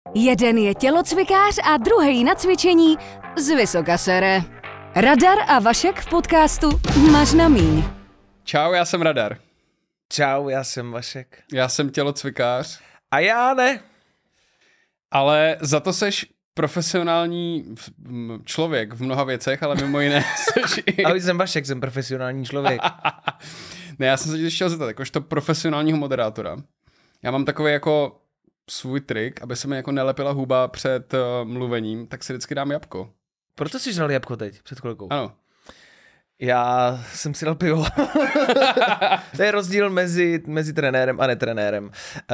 Jeden je tělocvikář a druhý na cvičení z vysoka sere. Radar a Vašek v podcastu Máš na míň. Čau, já jsem Radar. Čau, já jsem Vašek. Já jsem tělocvikář. A já ne. Ale za to seš profesionální člověk v mnoha věcech, ale mimo jiné seš i... Ale jsem Vašek, jsem profesionální člověk. Ne, já jsem se tě chtěl zeptat, jakožto profesionálního moderátora. Já mám takový jako svůj trik, aby se mi jako nelepila huba před mluvením, tak si vždycky dám jabko. Proto jsi dal jabko teď, před chvilkou. Ano. Já jsem si dal pivo. To je rozdíl mezi trenérem a netrenérem.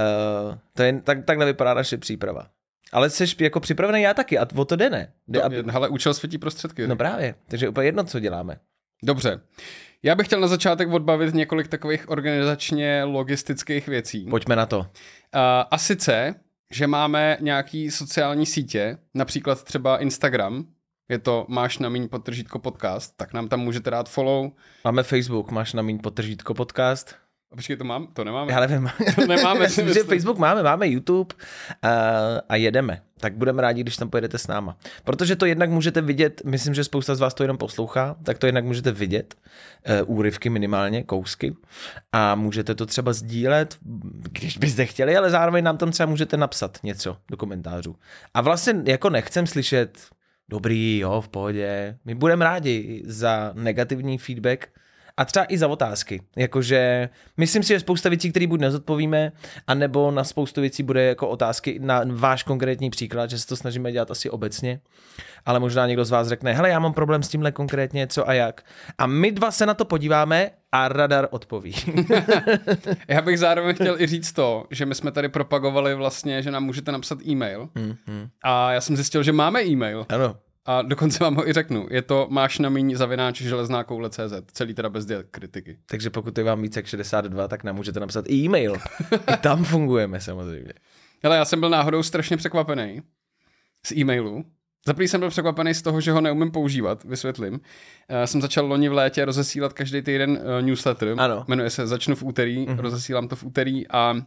Takhle vypadá naše příprava. Ale jsi jako připravený, já taky, a o to jde, ne? Hele, účel světí prostředky. No právě, takže úplně jedno, co děláme. Dobře. Já bych chtěl na začátek odbavit několik takových organizačně logistických věcí. Pojďme na to. A sice, že máme nějaký sociální sítě, například třeba Instagram, je to Máš na míň _podcast, tak nám tam můžete dát follow. Máme Facebook, Máš na míň _podcast. A počkej, to nemáme. Já nevím. To nemáme. Že Facebook máme YouTube a jedeme. Tak budeme rádi, když tam pojedete s náma. Protože to jednak můžete vidět, myslím, že spousta z vás to jenom poslouchá, tak to jednak můžete vidět, úryvky minimálně, kousky. A můžete to třeba sdílet, když byste chtěli, ale zároveň nám tam třeba můžete napsat něco do komentářů. A vlastně jako nechcem slyšet dobrý, jo, v pohodě. My budeme rádi za negativní feedback a třeba i za otázky. Jakože myslím si, že spousta věcí, které buď nezodpovíme, anebo na spoustu věcí bude jako otázky na váš konkrétní příklad, že se to snažíme dělat asi obecně, ale možná někdo z vás řekne, hele, já mám problém s tímhle konkrétně, co a jak. A my dva se na to podíváme a Radar odpoví. Já bych zároveň chtěl i říct to, že my jsme tady propagovali vlastně, že nám můžete napsat e-mail. A já jsem zjistil, že máme e-mail. Ano. A dokonce vám ho i řeknu. Je to mášnamíň@železnákoule.cz. Celý teda bez kritiky. Takže pokud je vám více jak 62, tak nám můžete napsat e-mail. I tam fungujeme samozřejmě. Hele, já jsem byl náhodou strašně překvapený z e-mailu. Zaprý jsem byl překvapený z toho, že ho neumím používat, vysvětlím. Jsem začal loni v létě rozesílat každý týden newsletter. Ano. Jmenuje se Začnu v úterý, rozesílám to v úterý a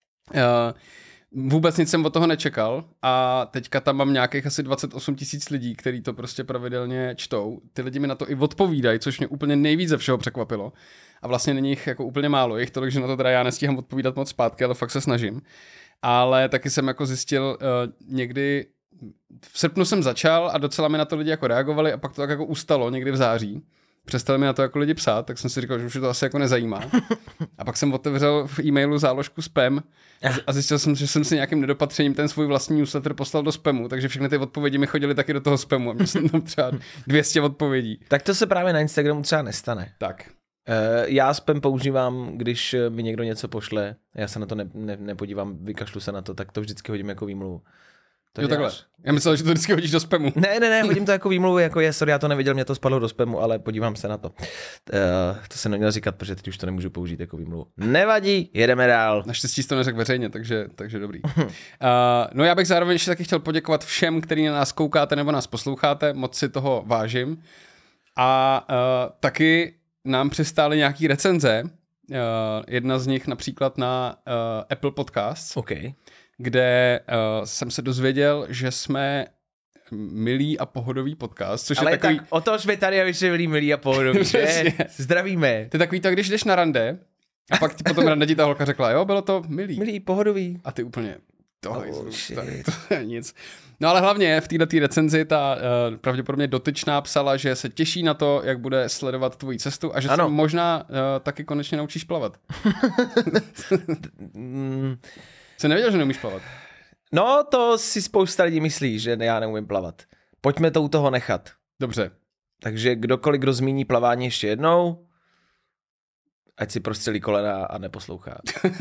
vůbec nic jsem od toho nečekal a teďka tam mám nějakých asi 28 000 lidí, kteří to prostě pravidelně čtou. Ty lidi mi na to i odpovídají, což mě úplně nejvíc ze všeho překvapilo. A vlastně není jich jako úplně málo, jich tolik, že na to teda já nestíhám odpovídat moc zpátky, ale fakt se snažím. Ale taky jsem jako zjistil někdy, v srpnu jsem začal a docela mi na to lidi jako reagovali a pak to tak jako ustalo někdy v září. Přestali mi na to jako lidi psát, tak jsem si říkal, že už to asi jako nezajímá. A pak jsem otevřel v e-mailu záložku spam a zjistil jsem, že jsem si nějakým nedopatřením ten svůj vlastní newsletter poslal do spamu, takže všechny ty odpovědi mi chodily taky do toho spamu a měl jsem tam třeba 200 odpovědí. Tak to se právě na Instagramu třeba nestane. Tak. Já spam používám, když mi někdo něco pošle, já se na to nepodívám, vykašlu se na to, tak to vždycky hodím jako výmluvu. Jo, takhle. Já myslel, že to vždycky hodíš do spamu. Ne, hodím to jako výmluvu, jako sorry, já to neviděl, mě to spadlo do spamu, ale podívám se na to. To jsem neměl říkat, protože teď už to nemůžu použít jako výmluvu. Nevadí, jedeme dál. Naštěstí to neřekl veřejně, takže dobrý. No já bych zároveň ještě taky chtěl poděkovat všem, kteří na nás koukáte nebo nás posloucháte, moc si toho vážím. A taky nám přistály nějaký recenze, jedna z nich například na Apple Podcasts. Okay. Kde jsem se dozvěděl, že jsme milý a pohodový podcast, což ale je takový... tak o to jsme tady, aby jsme byli milí a pohodový, že? Zdravíme. To je takový to, když jdeš na rande a pak potom rande ti ta holka řekla, jo, bylo to milý. Milý, pohodový. A ty úplně, to je nic. No ale hlavně v této recenzi ta pravděpodobně dotyčná psala, že se těší na to, jak bude sledovat tvoji cestu a že se možná taky konečně naučíš plavat. Jsem nevěděl, že neumíš plavat. No, to si spousta lidí myslí, že já neumím plavat. Pojďme to u toho nechat. Dobře. Takže kdo zmíní plavání ještě jednou, ať si prostřelí kolena a neposlouchá.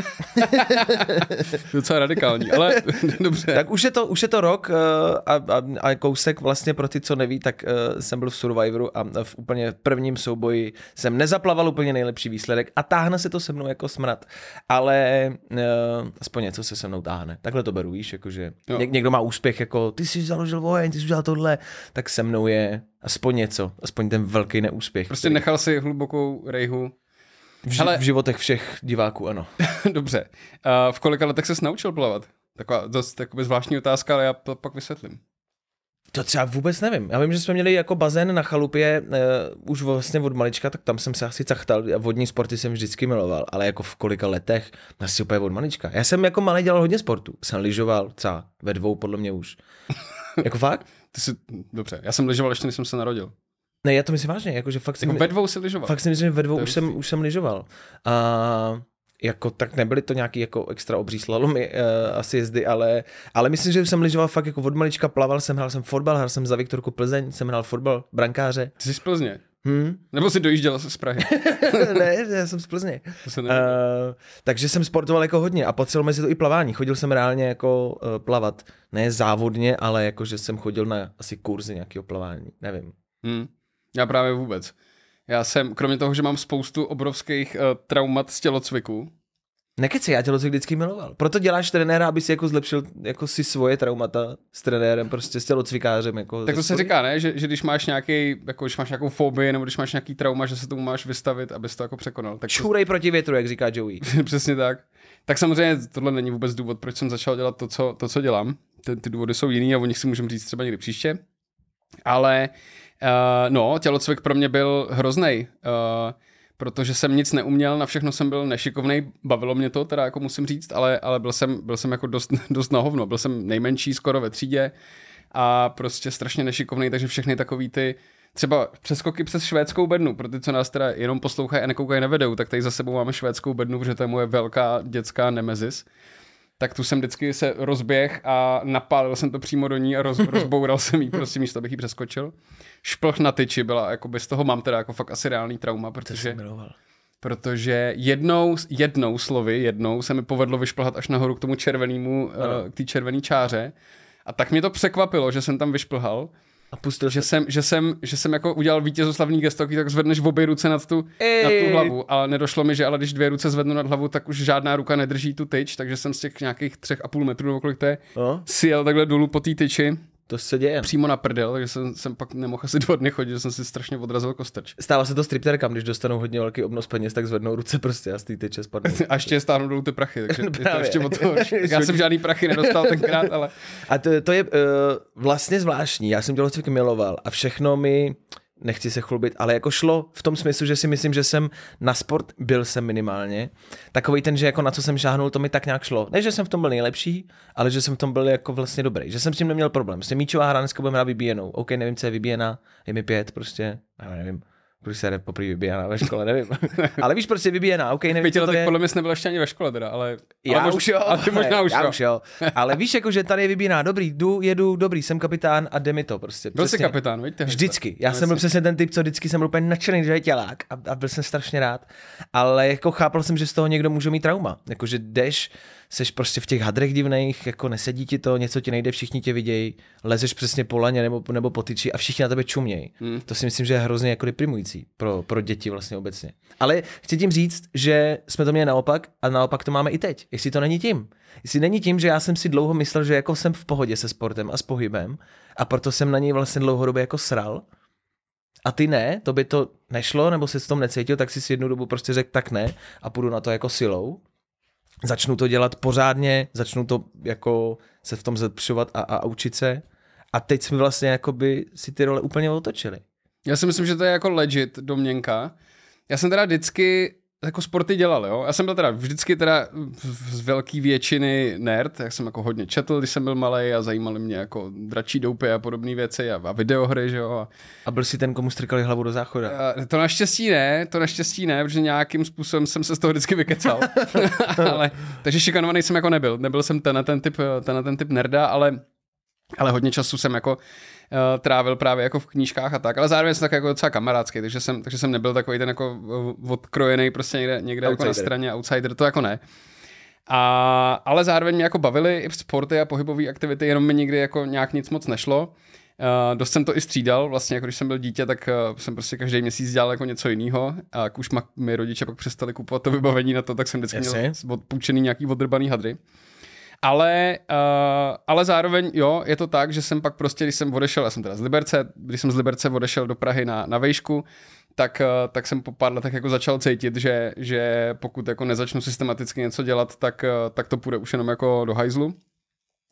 Docela radikální, ale dobře. Tak už je to rok a kousek vlastně pro ty, co neví, tak jsem byl v Survivoru a v úplně prvním souboji jsem nezaplaval úplně nejlepší výsledek a táhne se to se mnou jako smrad. Ale aspoň něco se mnou táhne. Takhle to beru, víš, jakože někdo má úspěch, jako ty jsi založil oheň, ty jsi udělal tohle, tak se mnou je aspoň něco, aspoň ten velký neúspěch. Prostě nechal si hlubokou rejhu. V životech všech diváků, ano. Dobře. V kolika letech ses naučil plavat? Taková dost zvláštní otázka, ale já to pak vysvětlím. To třeba vůbec nevím. Já vím, že jsme měli jako bazén na chalupě už vlastně od malička, tak tam jsem se asi cachtal a vodní sporty jsem vždycky miloval, ale jako v kolika letech, asi úplně od malička. Já jsem jako malý dělal hodně sportu. Jsem lyžoval třeba ve 2 podle mě už. Jako fakt? Dobře, já jsem lyžoval ještě, než jsem se narodil. Ne, já to myslím vážně, jakože fakt jako ve 2 si lyžoval. Fakt si myslím, že ve 2 už jsem lyžoval. A jako tak nebyly to nějaký jako extra obří slalomy asi jezdy, ale myslím, že už jsem lyžoval fakt jako od malička, plaval jsem, hrál jsem fotbal, hrál jsem za Viktorku Plzeň, jsem hrál fotbal, brankáře. Ty jsi z Plzně? Nebo jsi dojížděl z Prahy? Ne, já jsem z Plzně. Takže jsem sportoval jako hodně a potřeboval mezi to i plavání. Chodil jsem reálně jako plavat, ne závodně, ale jako že jsem chodil na asi kurzy nějakého plavání, nevím. Já právě vůbec. Já jsem, kromě toho, že mám spoustu obrovských traumat z tělocviku. Nekeci, já tělocvik vždycky miloval. Proto děláš trenéra, aby si jako zlepšil jako si svoje traumata s trenérem, prostě s tělocvikářem. Jako tak to se říká, ne? Že když máš když máš nějakou fobii, nebo když máš nějaký trauma, že se tomu máš vystavit, abys to jako překonal. Tak čůrej proti větru, jak říká Joey. Přesně tak. Tak samozřejmě tohle není vůbec důvod, proč jsem začal dělat to, co dělám. Ty důvody jsou jiný a o nich si můžeme říct třeba někdy příště. Ale tělocvik pro mě byl hroznej, protože jsem nic neuměl, na všechno jsem byl nešikovnej, bavilo mě to, teda jako musím říct, ale byl jsem jako dost na hovno, byl jsem nejmenší skoro ve třídě a prostě strašně nešikovnej, takže všechny takový ty třeba přeskoky přes švédskou bednu, pro ty, co nás teda jenom poslouchají a nekoukají na videu, tak tady za sebou máme švédskou bednu, protože to je moje velká dětská nemezis. Tak tu jsem vždycky se rozběh a napálil jsem to přímo do ní a rozboural jsem jí, prostě místo, abych jí přeskočil. Šplh na tyči byla, jako bez toho mám teda jako fakt asi reálný trauma, protože jednou se mi povedlo vyšplhat až nahoru k tomu červenému, k té červený čáře a tak mě to překvapilo, že jsem tam vyšplhal. A pustil že jsem jako udělal vítězoslavný gesto, tak zvedneš v obě ruce nad tu hlavu, ale nedošlo mi, že ale když 2 ruce zvednu nad hlavu, tak už žádná ruka nedrží tu tyč, takže jsem z těch nějakých 3,5 metru nebo kolik to je, sjel takhle dolů po té tyči. To se děje. Přímo na prdel, takže jsem pak nemohl asi 2 dny chodit, že jsem si strašně odrazil kostrč. Stává se to stripterkám, když dostanou hodně velký obnos peněz, tak zvednou ruce prostě a z té tyče spadnou. A ještě je stáhnou dolů ty prachy, takže je to ještě od toho. Já jsem žádný prachy nedostal tenkrát, ale... A to je vlastně zvláštní, já jsem tělocvik miloval a všechno mi... Nechci se chlubit, ale jako šlo v tom smyslu, že si myslím, že jsem na sport byl jsem minimálně. Takovej ten, že jako na co jsem šáhnul, to mi tak nějak šlo. Ne, že jsem v tom byl nejlepší, ale že jsem v tom byl jako vlastně dobrý. Že jsem s tím neměl problém. Prostě míčová hra, dneska budeme hrát vybíjenou. OK, nevím, co je vybíjená, je mi 5 prostě, já nevím. Když se poprvé vybíjená ve škole, nevím. Ale víš, prostě vybíjená, OK, nevím, co to je. Podle mě jsi nebyl ještě ani ve škole teda, ale... Já už jo. Ale ty možná už jo. Ale víš, jako, že tady je vybíjená, dobrý, jedu, dobrý, jsem kapitán a jde mi to prostě. Byl jsi kapitán, víte? Vždycky. Já jsem byl přesně ten typ, co vždycky jsem byl úplně nadšený, že je tělák a byl jsem strašně rád. Ale jako chápal jsem, že z toho někdo může mít trauma. Jako, že jdeš, seš prostě v těch hadrech divných, jako nesedí ti to, něco ti nejde, všichni tě vidějí, lezeš přesně po laně nebo po tyči a všichni na tebe čumějí. To si myslím, že je hrozně jako deprimující pro děti vlastně obecně. Ale chci tím říct, že jsme to měli naopak a naopak to máme i teď. Jestli to není tím. Jestli není tím, že já jsem si dlouho myslel, že jako jsem v pohodě se sportem a s pohybem a proto jsem na něj vlastně dlouhodobě jako sral. A ty ne, to by to nešlo, nebo jsi v tom necítil, tak si jednu dobu prostě řekl tak ne a půjdu na to jako silou. Začnu to dělat pořádně, začnu to jako se v tom zlepšovat a učit se. A teď jsme vlastně jakoby si ty role úplně otočili. Já si myslím, že to je jako legit domněnka. Já jsem teda vždycky jako sporty dělal, jo. Já jsem byl teda vždycky teda z velké většiny nerd, jak jsem jako hodně četl, když jsem byl malej a zajímaly mě jako dračí doupy a podobné věci a videohry, že jo. A byl jsi ten, komu strkali hlavu do záchoda? To naštěstí ne, protože nějakým způsobem jsem se z toho vždycky vykecal. Takže šikanovaný jsem jako nebyl jsem ten typ nerda, ale hodně času jsem jako trávil právě jako v knížkách a tak, ale zároveň jsem tak jako docela kamarádský, takže jsem nebyl takový ten jako odkrojený prostě někde jako na straně, outsider, to jako ne. Ale zároveň mě jako bavily i sporty a pohybové aktivity, jenom mi nikdy jako nějak nic moc nešlo. Dost jsem to i střídal, vlastně jako když jsem byl dítě, tak jsem prostě každý měsíc dělal jako něco jiného a jak už mi rodiče pak přestali kupovat to vybavení na to, tak jsem vždycky měl odpůjčený nějaký odrbaný hadry. Ale zároveň, jo, je to tak, že jsem pak prostě, když jsem z Liberce odešel do Prahy na vejšku, tak jsem po pár letech jako začal cítit, že pokud jako nezačnu systematicky něco dělat, tak to půjde už jenom jako do hajzlu.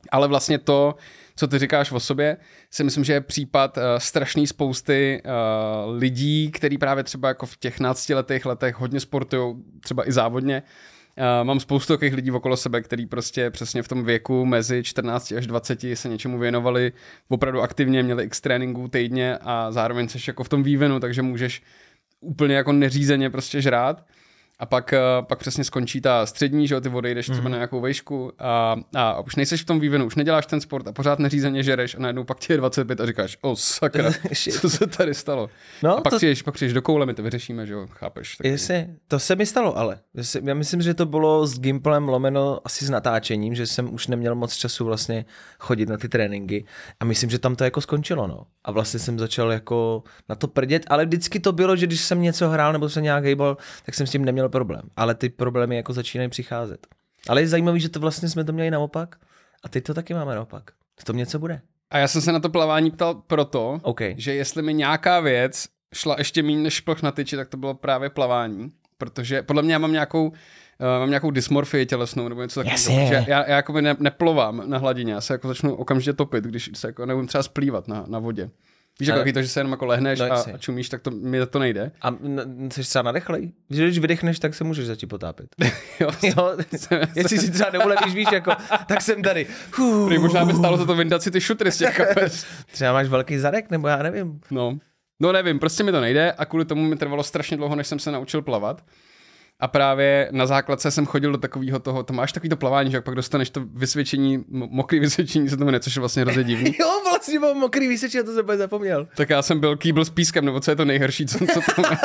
Ale vlastně to, co ty říkáš o sobě, si myslím, že je případ strašný spousty lidí, který právě třeba jako v těch 15letých letech hodně sportujou, třeba i závodně. Mám spoustu takových lidí okolo sebe, který prostě přesně v tom věku mezi 14 až 20 se něčemu věnovali opravdu aktivně, měli x tréninků týdně a zároveň seš jako v tom vývinu, takže můžeš úplně jako neřízeně prostě žrát. A pak přesně skončí ta střední, že jo, ty odejdeš třeba na nějakou vejšku a už nejseš v tom vývinu, už neděláš ten sport a pořád neřízeně žereš a najednou pak ti je 25 a říkáš, sakra, co se tady stalo? No, a pak přijdeš do koule, my to vyřešíme, že jo, chápeš. Jestli, to se mi stalo, ale já myslím, že to bylo s Gimplem lomeno asi s natáčením, že jsem už neměl moc času vlastně chodit na ty tréninky a myslím, že tam to jako skončilo, no. A vlastně jsem začal jako na to prdět, ale vždycky to bylo, že když jsem něco hrál nebo jsem nějak hejbal, tak jsem s tím neměl problém. Ale ty problémy jako začínají přicházet. Ale je zajímavý, že to vlastně jsme to měli naopak a teď to taky máme naopak. V tom něco bude. A já jsem se na to plavání ptal proto, že jestli mi nějaká věc šla ještě méně než šplh na tyči, tak to bylo právě plavání. Protože podle mě já mám nějakou dysmorfii tělesnou nebo něco takového. Že já jako neplovám na hladině, já se jako začnu okamžitě topit, když se jako nebudem třeba splývat na vodě. Víš, jako to, že se jenom jako lehneš a čumíš, tak mi to nejde. A jsi třeba nadechlej? Když vydechneš, tak se můžeš začít potápět. jo. Jestli si třeba neulevíš, víš, jako, tak jsem tady. Možná by stálo za to vyndat si ty šutry z těch kapes. Třeba máš velký zadek, nebo já nevím. No nevím, prostě mi to nejde a kvůli tomu mi trvalo strašně dlouho, než jsem se naučil plavat. A právě na základce jsem chodil do takového toho, to máš takový to plavání, že pak dostaneš to vysvědčení, mokrý vysvědčení se to jmenuje, což je vlastně hrozně divný. Jo, vlastně mám mokrý vysvědčení, to jsem úplně zapomněl. Tak já jsem byl kýbl s pískem, nebo co je to nejhorší, co to je.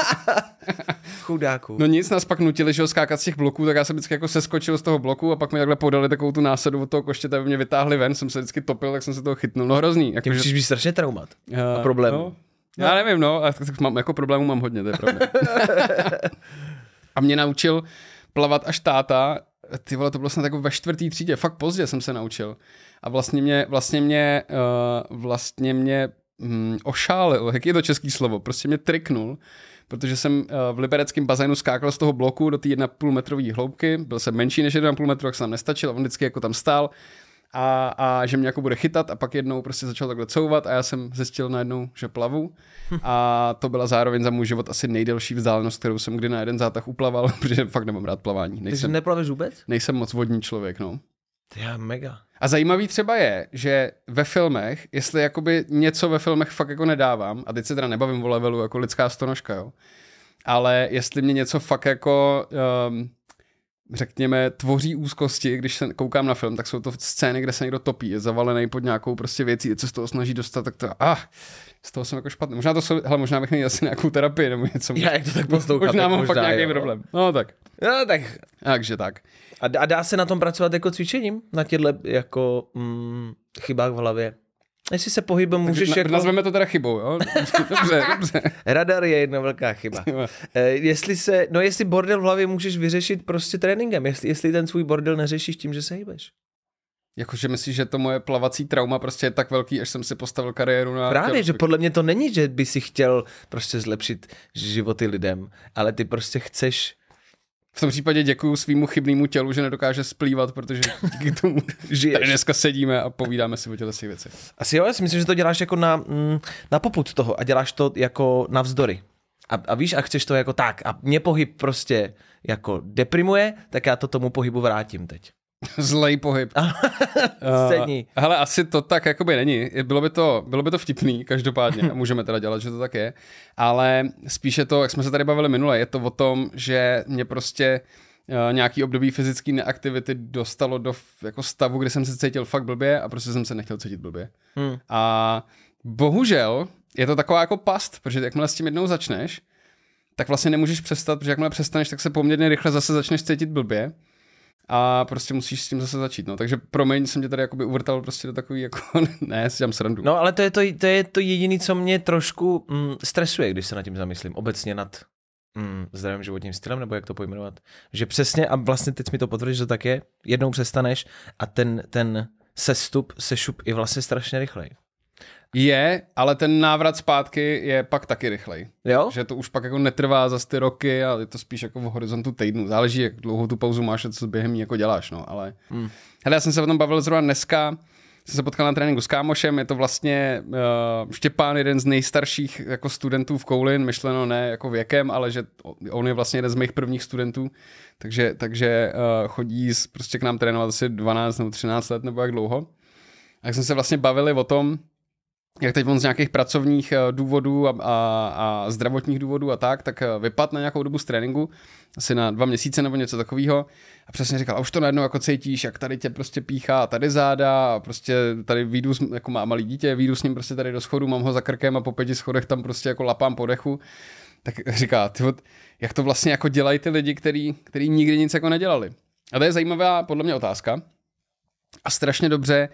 Chudáku. No nic, nás pak nutili, že ho skákat z těch bloků, tak já jsem vždycky jako seskočil z toho bloku a pak mi takhle podali takovou tu násadu od toho koštěte, aby mě vytáhli ven, jsem se vždycky topil, tak jsem se toho chytnul. No hrozný. Ty musíš být strašně traumat. A problém. Já nevím, no, a mám, jako problémů mám hodně, to je pravda. A mě naučil plavat až táta, ty vole, to bylo snad jako ve 4. třídě, fakt pozdě jsem se naučil. A vlastně mě ošálil, jak je to český slovo, prostě mě triknul, protože jsem v libereckém bazénu skákal z toho bloku do té 1,5 metrový hloubky, byl jsem menší než 1,5 metru, tak jsem tam nestačil a on vždycky jako tam stál a že mě jako bude chytat a pak jednou prostě začal takhle couvat a já jsem zjistil najednou, že plavu a to byla zároveň za můj život asi nejdelší vzdálenost, kterou jsem kdy na jeden zátah uplaval, protože fakt nemám rád plavání. Ty neplaveš vůbec? Nejsem moc vodní člověk, no. Já mega. A zajímavý třeba je, že ve filmech, jestli jakoby něco ve filmech fakt jako nedávám, a teď se teda nebavím o levelu jako lidská stonožka, jo, ale jestli mě něco fakt jako řekněme, tvoří úzkosti, když se koukám na film, tak jsou to scény, kde se někdo topí, je zavalený pod nějakou prostě věcí, co z toho snaží dostat, tak to, z toho jsem jako špatný. Možná bych měl asi nějakou terapii nebo něco. Já jak to tak poslouchám. Možná mám fakt nějaký problém. No tak. Takže tak. A dá se na tom pracovat jako cvičením? Na těchto jako chybách v hlavě? Jestli se pohybem můžeš jako... Nazveme to teda chybou, jo? Dobře. Radar je jedna velká chyba. Jestli bordel v hlavě můžeš vyřešit prostě tréninkem, jestli ten svůj bordel neřešíš tím, že se hýbeš. Jakože myslíš, že to moje plavací trauma prostě je tak velký, až jsem si postavil kariéru na... Právě, že podle mě to není, že by si chtěl prostě zlepšit životy lidem, ale ty prostě chceš... V tom případě děkuju svýmu chybnému tělu, že nedokáže splývat, protože díky tomu tady dneska sedíme a povídáme si o těchto věcech. Asi jo, já si myslím, že to děláš jako na popud toho a děláš to jako navzdory. A víš, a chceš to jako tak. A mě pohyb prostě jako deprimuje, tak já to tomu pohybu vrátím teď. Zlej pohyb. Hele, asi to tak jakoby není. Bylo by to vtipný, každopádně. A můžeme teda dělat, že to tak je. Ale spíše to, jak jsme se tady bavili minule, je to o tom, že mě prostě nějaký období fyzické neaktivity dostalo do jako stavu, kde jsem se cítil fakt blbě a prostě jsem se nechtěl cítit blbě. A bohužel je to taková jako past, protože jakmile s tím jednou začneš, tak vlastně nemůžeš přestat, protože jakmile přestaneš, tak se poměrně rychle zase začneš cítit blbě. A prostě musíš s tím zase začít, no. Takže promiň, jsem tě tady jakoby uvrtal prostě do takový jako, ne, si dělám srandu. No, ale to je to jediné, co mě trošku stresuje, když se nad tím zamyslím. Obecně nad zdravým životním stylem, nebo jak to pojmenovat. Že přesně, a vlastně teď mi to potvrdíš, že to tak je, jednou přestaneš a ten sešup je vlastně strašně rychlej. Je, ale ten návrat zpátky je pak taky rychlej. Jo? Že to už pak jako netrvá za ty roky, ale je to spíš jako v horizontu týdnu. Záleží, jak dlouhou tu pauzu máš a co během ní jako děláš, no, ale... Hele, já jsem se o tom bavil zrovna dneska, jsem se potkal na tréninku s kámošem, je to vlastně Štěpán, jeden z nejstarších jako studentů v Koulin, myšleno ne jako věkem, ale že on je vlastně jeden z mých prvních studentů, takže chodí prostě k nám trénovat asi 12 nebo 13 let nebo jak dlouho. A jak jsme se vlastně bavili o tom, jak teď on z nějakých pracovních důvodů a zdravotních důvodů a tak vypadl na nějakou dobu z tréninku, asi na 2 měsíce nebo něco takového. A přesně říkal, a už to najednou jako cítíš, jak tady tě prostě píchá, tady záda, a prostě tady výjdu, jako má malý dítě, výjdu s ním prostě tady do schodu, mám ho za krkem a po 5 schodech tam prostě jako lapám po dechu. Tak říká, jak to vlastně jako dělají ty lidi, který nikdy nic jako nedělali. A to je zajímavá podle mě otázka. A strašně dobře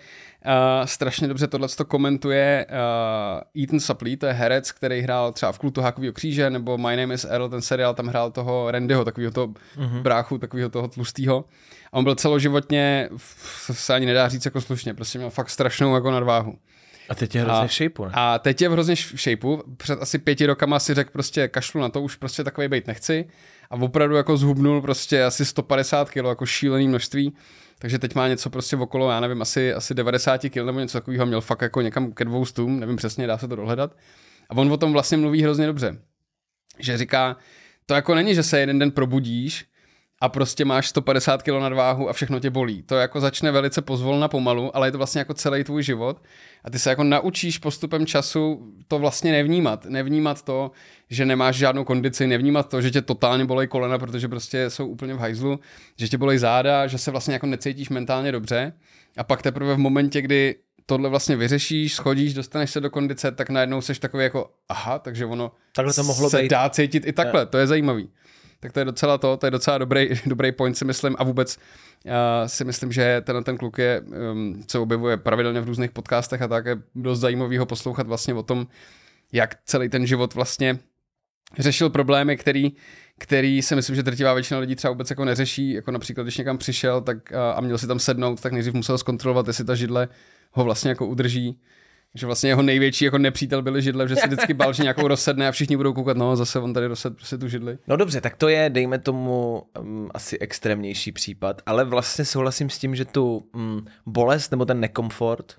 tohleto komentuje Ethan Suplee, to je herec, který hrál třeba v Kultu hákovýho kříže, nebo My Name is Earl, ten seriál, tam hrál toho Randyho, takovýho toho bráchu, takovýho toho tlustýho. A on byl celoživotně, se ani nedá říct jako slušně, prostě měl fakt strašnou jako nadváhu. A teď je hrozně v shapeu, ne? A teď je hrozně v shapeu. Před asi 5 rokama si řekl prostě kašlu na to, už prostě takovej bejt nechci. A opravdu jako zhubnul prostě asi 150 kg, jako šílený množství. Takže teď má něco prostě okolo, já nevím, asi 90 kg nebo něco takového, měl fakt jako někam ke 200, nevím přesně, dá se to dohledat. A on o tom vlastně mluví hrozně dobře. Že říká, to jako není, že se jeden den probudíš a prostě máš 150 kg nadváhu a všechno tě bolí. To jako začne velice pozvolna pomalu, ale je to vlastně jako celý tvůj život a ty se jako naučíš postupem času to vlastně nevnímat. Nevnímat to, že nemáš žádnou kondici, nevnímat to, že tě totálně bolej kolena, protože prostě jsou úplně v hajzlu, že tě bolej záda, že se vlastně jako necítíš mentálně dobře a pak teprve v momentě, kdy tohle vlastně vyřešíš, schodíš, dostaneš se do kondice, tak najednou seš takový jako aha, takže ono takhle to mohlo se být. Dá cítit i takhle, to je zajímavý. Tak to je docela dobrý point, si myslím, a vůbec si myslím, že ten kluk je, co objevuje pravidelně v různých podcastech a tak, je dost zajímavý ho poslouchat vlastně o tom, jak celý ten život vlastně řešil problémy, který si myslím, že drtivá většina lidí třeba vůbec jako neřeší, jako například, když někam přišel tak, a měl si tam sednout, tak nejdřív musel zkontrolovat, jestli ta židle ho vlastně jako udrží. Že vlastně jeho největší jako nepřítel byly židle, že si vždycky bál, že nějakou rozsedne a všichni budou koukat, no zase on tady rozsed prostě tu židli. No dobře, tak to je, dejme tomu, asi extrémnější případ, ale vlastně souhlasím s tím, že tu bolest nebo ten nekomfort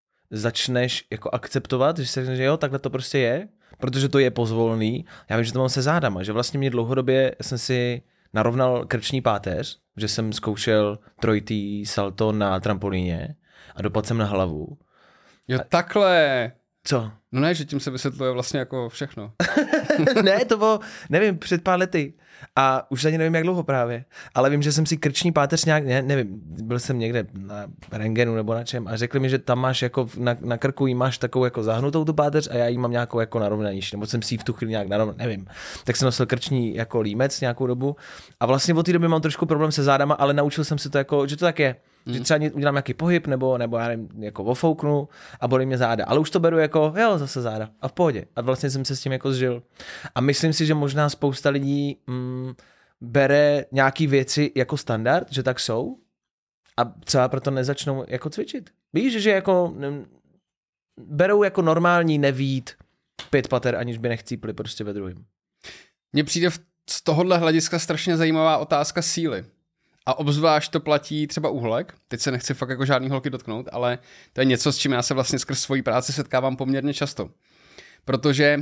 začneš jako akceptovat, že se řekne, že jo, takhle to prostě je, protože to je pozvolný. Já vím, že to mám se zádama, že vlastně mě dlouhodobě jsem si narovnal krční páteř, že jsem zkoušel trojitý salto na trampolíně a dopadl jsem na hlavu. Jo, takhle. Co? No ne, že tím se vysvětluje vlastně jako všechno. Ne, to bylo, nevím, před pár lety. A už ani nevím, jak dlouho právě. Ale vím, že jsem si krční páteř nějak, nevím, byl jsem někde na rentgenu nebo na čem a řekli mi, že tam máš jako na krku jí máš takovou jako zahnutou tu páteř a já jí mám nějakou jako narovnanější, nebo jsem si ji v tu chvíli nějak narovnal, nevím. Tak jsem nosil krční jako límec nějakou dobu a vlastně od té doby mám trošku problém se zádama, ale naučil jsem se to jako, že to tak je. Že třeba udělám nějaký pohyb, nebo já nevím, jako ofouknu a bolí mě záda. Ale už to beru jako, jo, zase záda. A v pohodě. A vlastně jsem se s tím jako zžil. A myslím si, že možná spousta lidí bere nějaký věci jako standard, že tak jsou a třeba proto nezačnou jako cvičit. Víš, že jako berou jako normální nevít 5 pater, aniž by nechcípli prostě ve druhém. Mně přijde z tohohle hlediska strašně zajímavá otázka síly. A obzvlášť to platí třeba u holek. Teď se nechci fakt jako žádný holky dotknout, ale to je něco, s čím já se vlastně skrz svoji práci setkávám poměrně často. Protože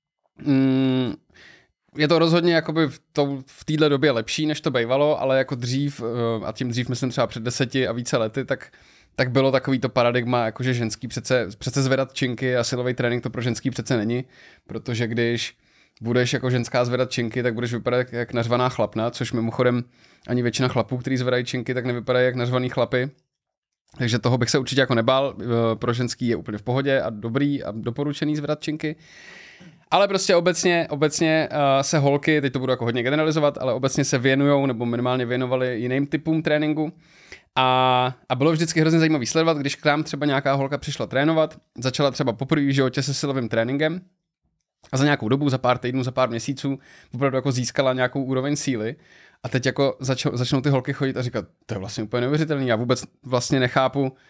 je to rozhodně jakoby v téhle době lepší, než to bývalo, ale jako dřív, a tím dřív myslím třeba před 10 a více lety, tak bylo takový to paradigma, jakože ženský přece zvedat činky a silový trénink to pro ženský přece není, protože když budeš jako ženská zvedat činky, tak budeš vypadat jak nařvaná chlapna, což mimochodem ani většina chlapů, kteří zvedají činky, tak nevypadají jak nařvaný chlapy. Takže toho bych se určitě jako nebál. Pro ženský je úplně v pohodě a dobrý a doporučený zvedat činky. Ale prostě obecně se holky, teď to budu jako hodně generalizovat, ale obecně se věnujou nebo minimálně věnovali jiným typům tréninku. A bylo vždycky hrozně zajímavý sledovat, když k nám třeba nějaká holka přišla trénovat, začala třeba poprvé v životě se silovým tréninkem a za nějakou dobu, za pár týdnů, za pár měsíců opravdu jako získala nějakou úroveň síly a teď jako začnou ty holky chodit a říkat, to je vlastně úplně neuvěřitelný, já vůbec vlastně nechápu,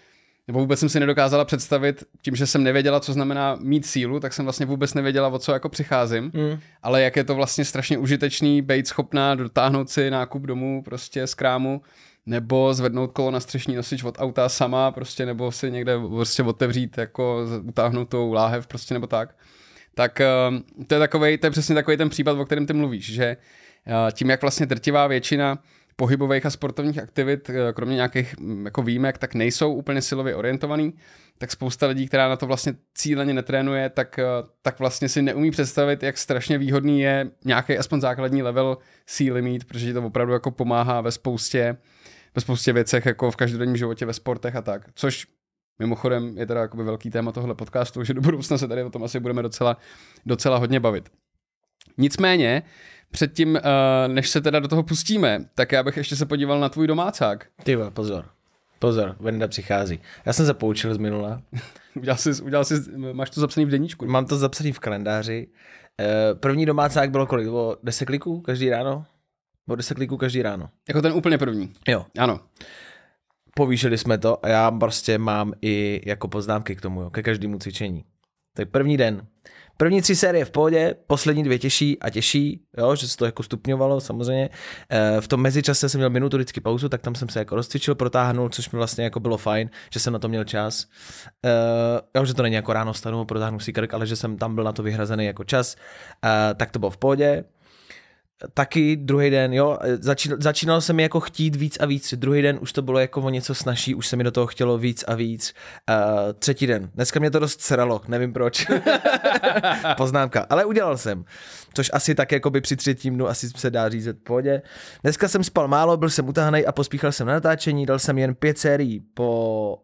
nebo vůbec jsem si nedokázala představit, tím, že jsem nevěděla, co znamená mít sílu, tak jsem vlastně vůbec nevěděla, o co jako přicházím, ale jak je to vlastně strašně užitečný, být schopná dotáhnout si nákup domů prostě z krámu, nebo zvednout kolo na střešní nosič od auta sama, prostě, nebo si někde prostě otevřít, jako utáhnout tou láhev, prostě, nebo tak. Tak to je přesně takový ten případ, o kterém ty mluvíš, že tím, jak vlastně drtivá většina pohybových a sportovních aktivit, kromě nějakých jako výjimek, tak nejsou úplně silově orientovaný, tak spousta lidí, která na to vlastně cíleně netrénuje, tak vlastně si neumí představit, jak strašně výhodný je nějaký aspoň základní level síly mít, protože to opravdu jako pomáhá ve spoustě věcech, jako v každodenním životě, ve sportech a tak. Což mimochodem je teda jakoby velký téma tohle podcastu, že do budoucna se tady o tom asi budeme docela hodně bavit. Nicméně, předtím, než se teda do toho pustíme, tak já bych ještě se podíval na tvůj domácák. Ty pozor, Venda přichází. Já jsem se poučil z minula. udělal jsi, máš to zapsaný v deníčku? Mám to zapsaný v kalendáři. První domácák bylo kolik? Bylo 10 kliků každý ráno? Bylo 10 kliků každý ráno. Jako ten úplně první? Jo. Ano. Povýšili jsme to a já prostě mám i jako poznámky k tomu, jo, ke každému cvičení. Tak první den. První 3 série v pohodě, poslední 2 těžší, jo, že se to jako stupňovalo samozřejmě. V tom mezičase jsem měl minutu vždycky pauzu, tak tam jsem se jako rozcvičil, protáhnul, což mi vlastně jako bylo fajn, že jsem na to měl čas. Jo, že to není jako ráno vstanu, protáhnu si krk, ale že jsem tam byl na to vyhrazený jako čas, tak to bylo v pohodě. Taky druhý den, jo, začínal se mi jako chtít víc a víc, druhý den už to bylo jako o něco snazší, už se mi do toho chtělo víc a víc. Třetí den, dneska mě to dost sralo, nevím proč. Poznámka, ale udělal jsem, což asi tak jako by při 3. dnu asi se dá říct v pohodě. Dneska jsem spal málo, byl jsem utahanej a pospíchal jsem na natáčení, dal jsem jen 5 sérií po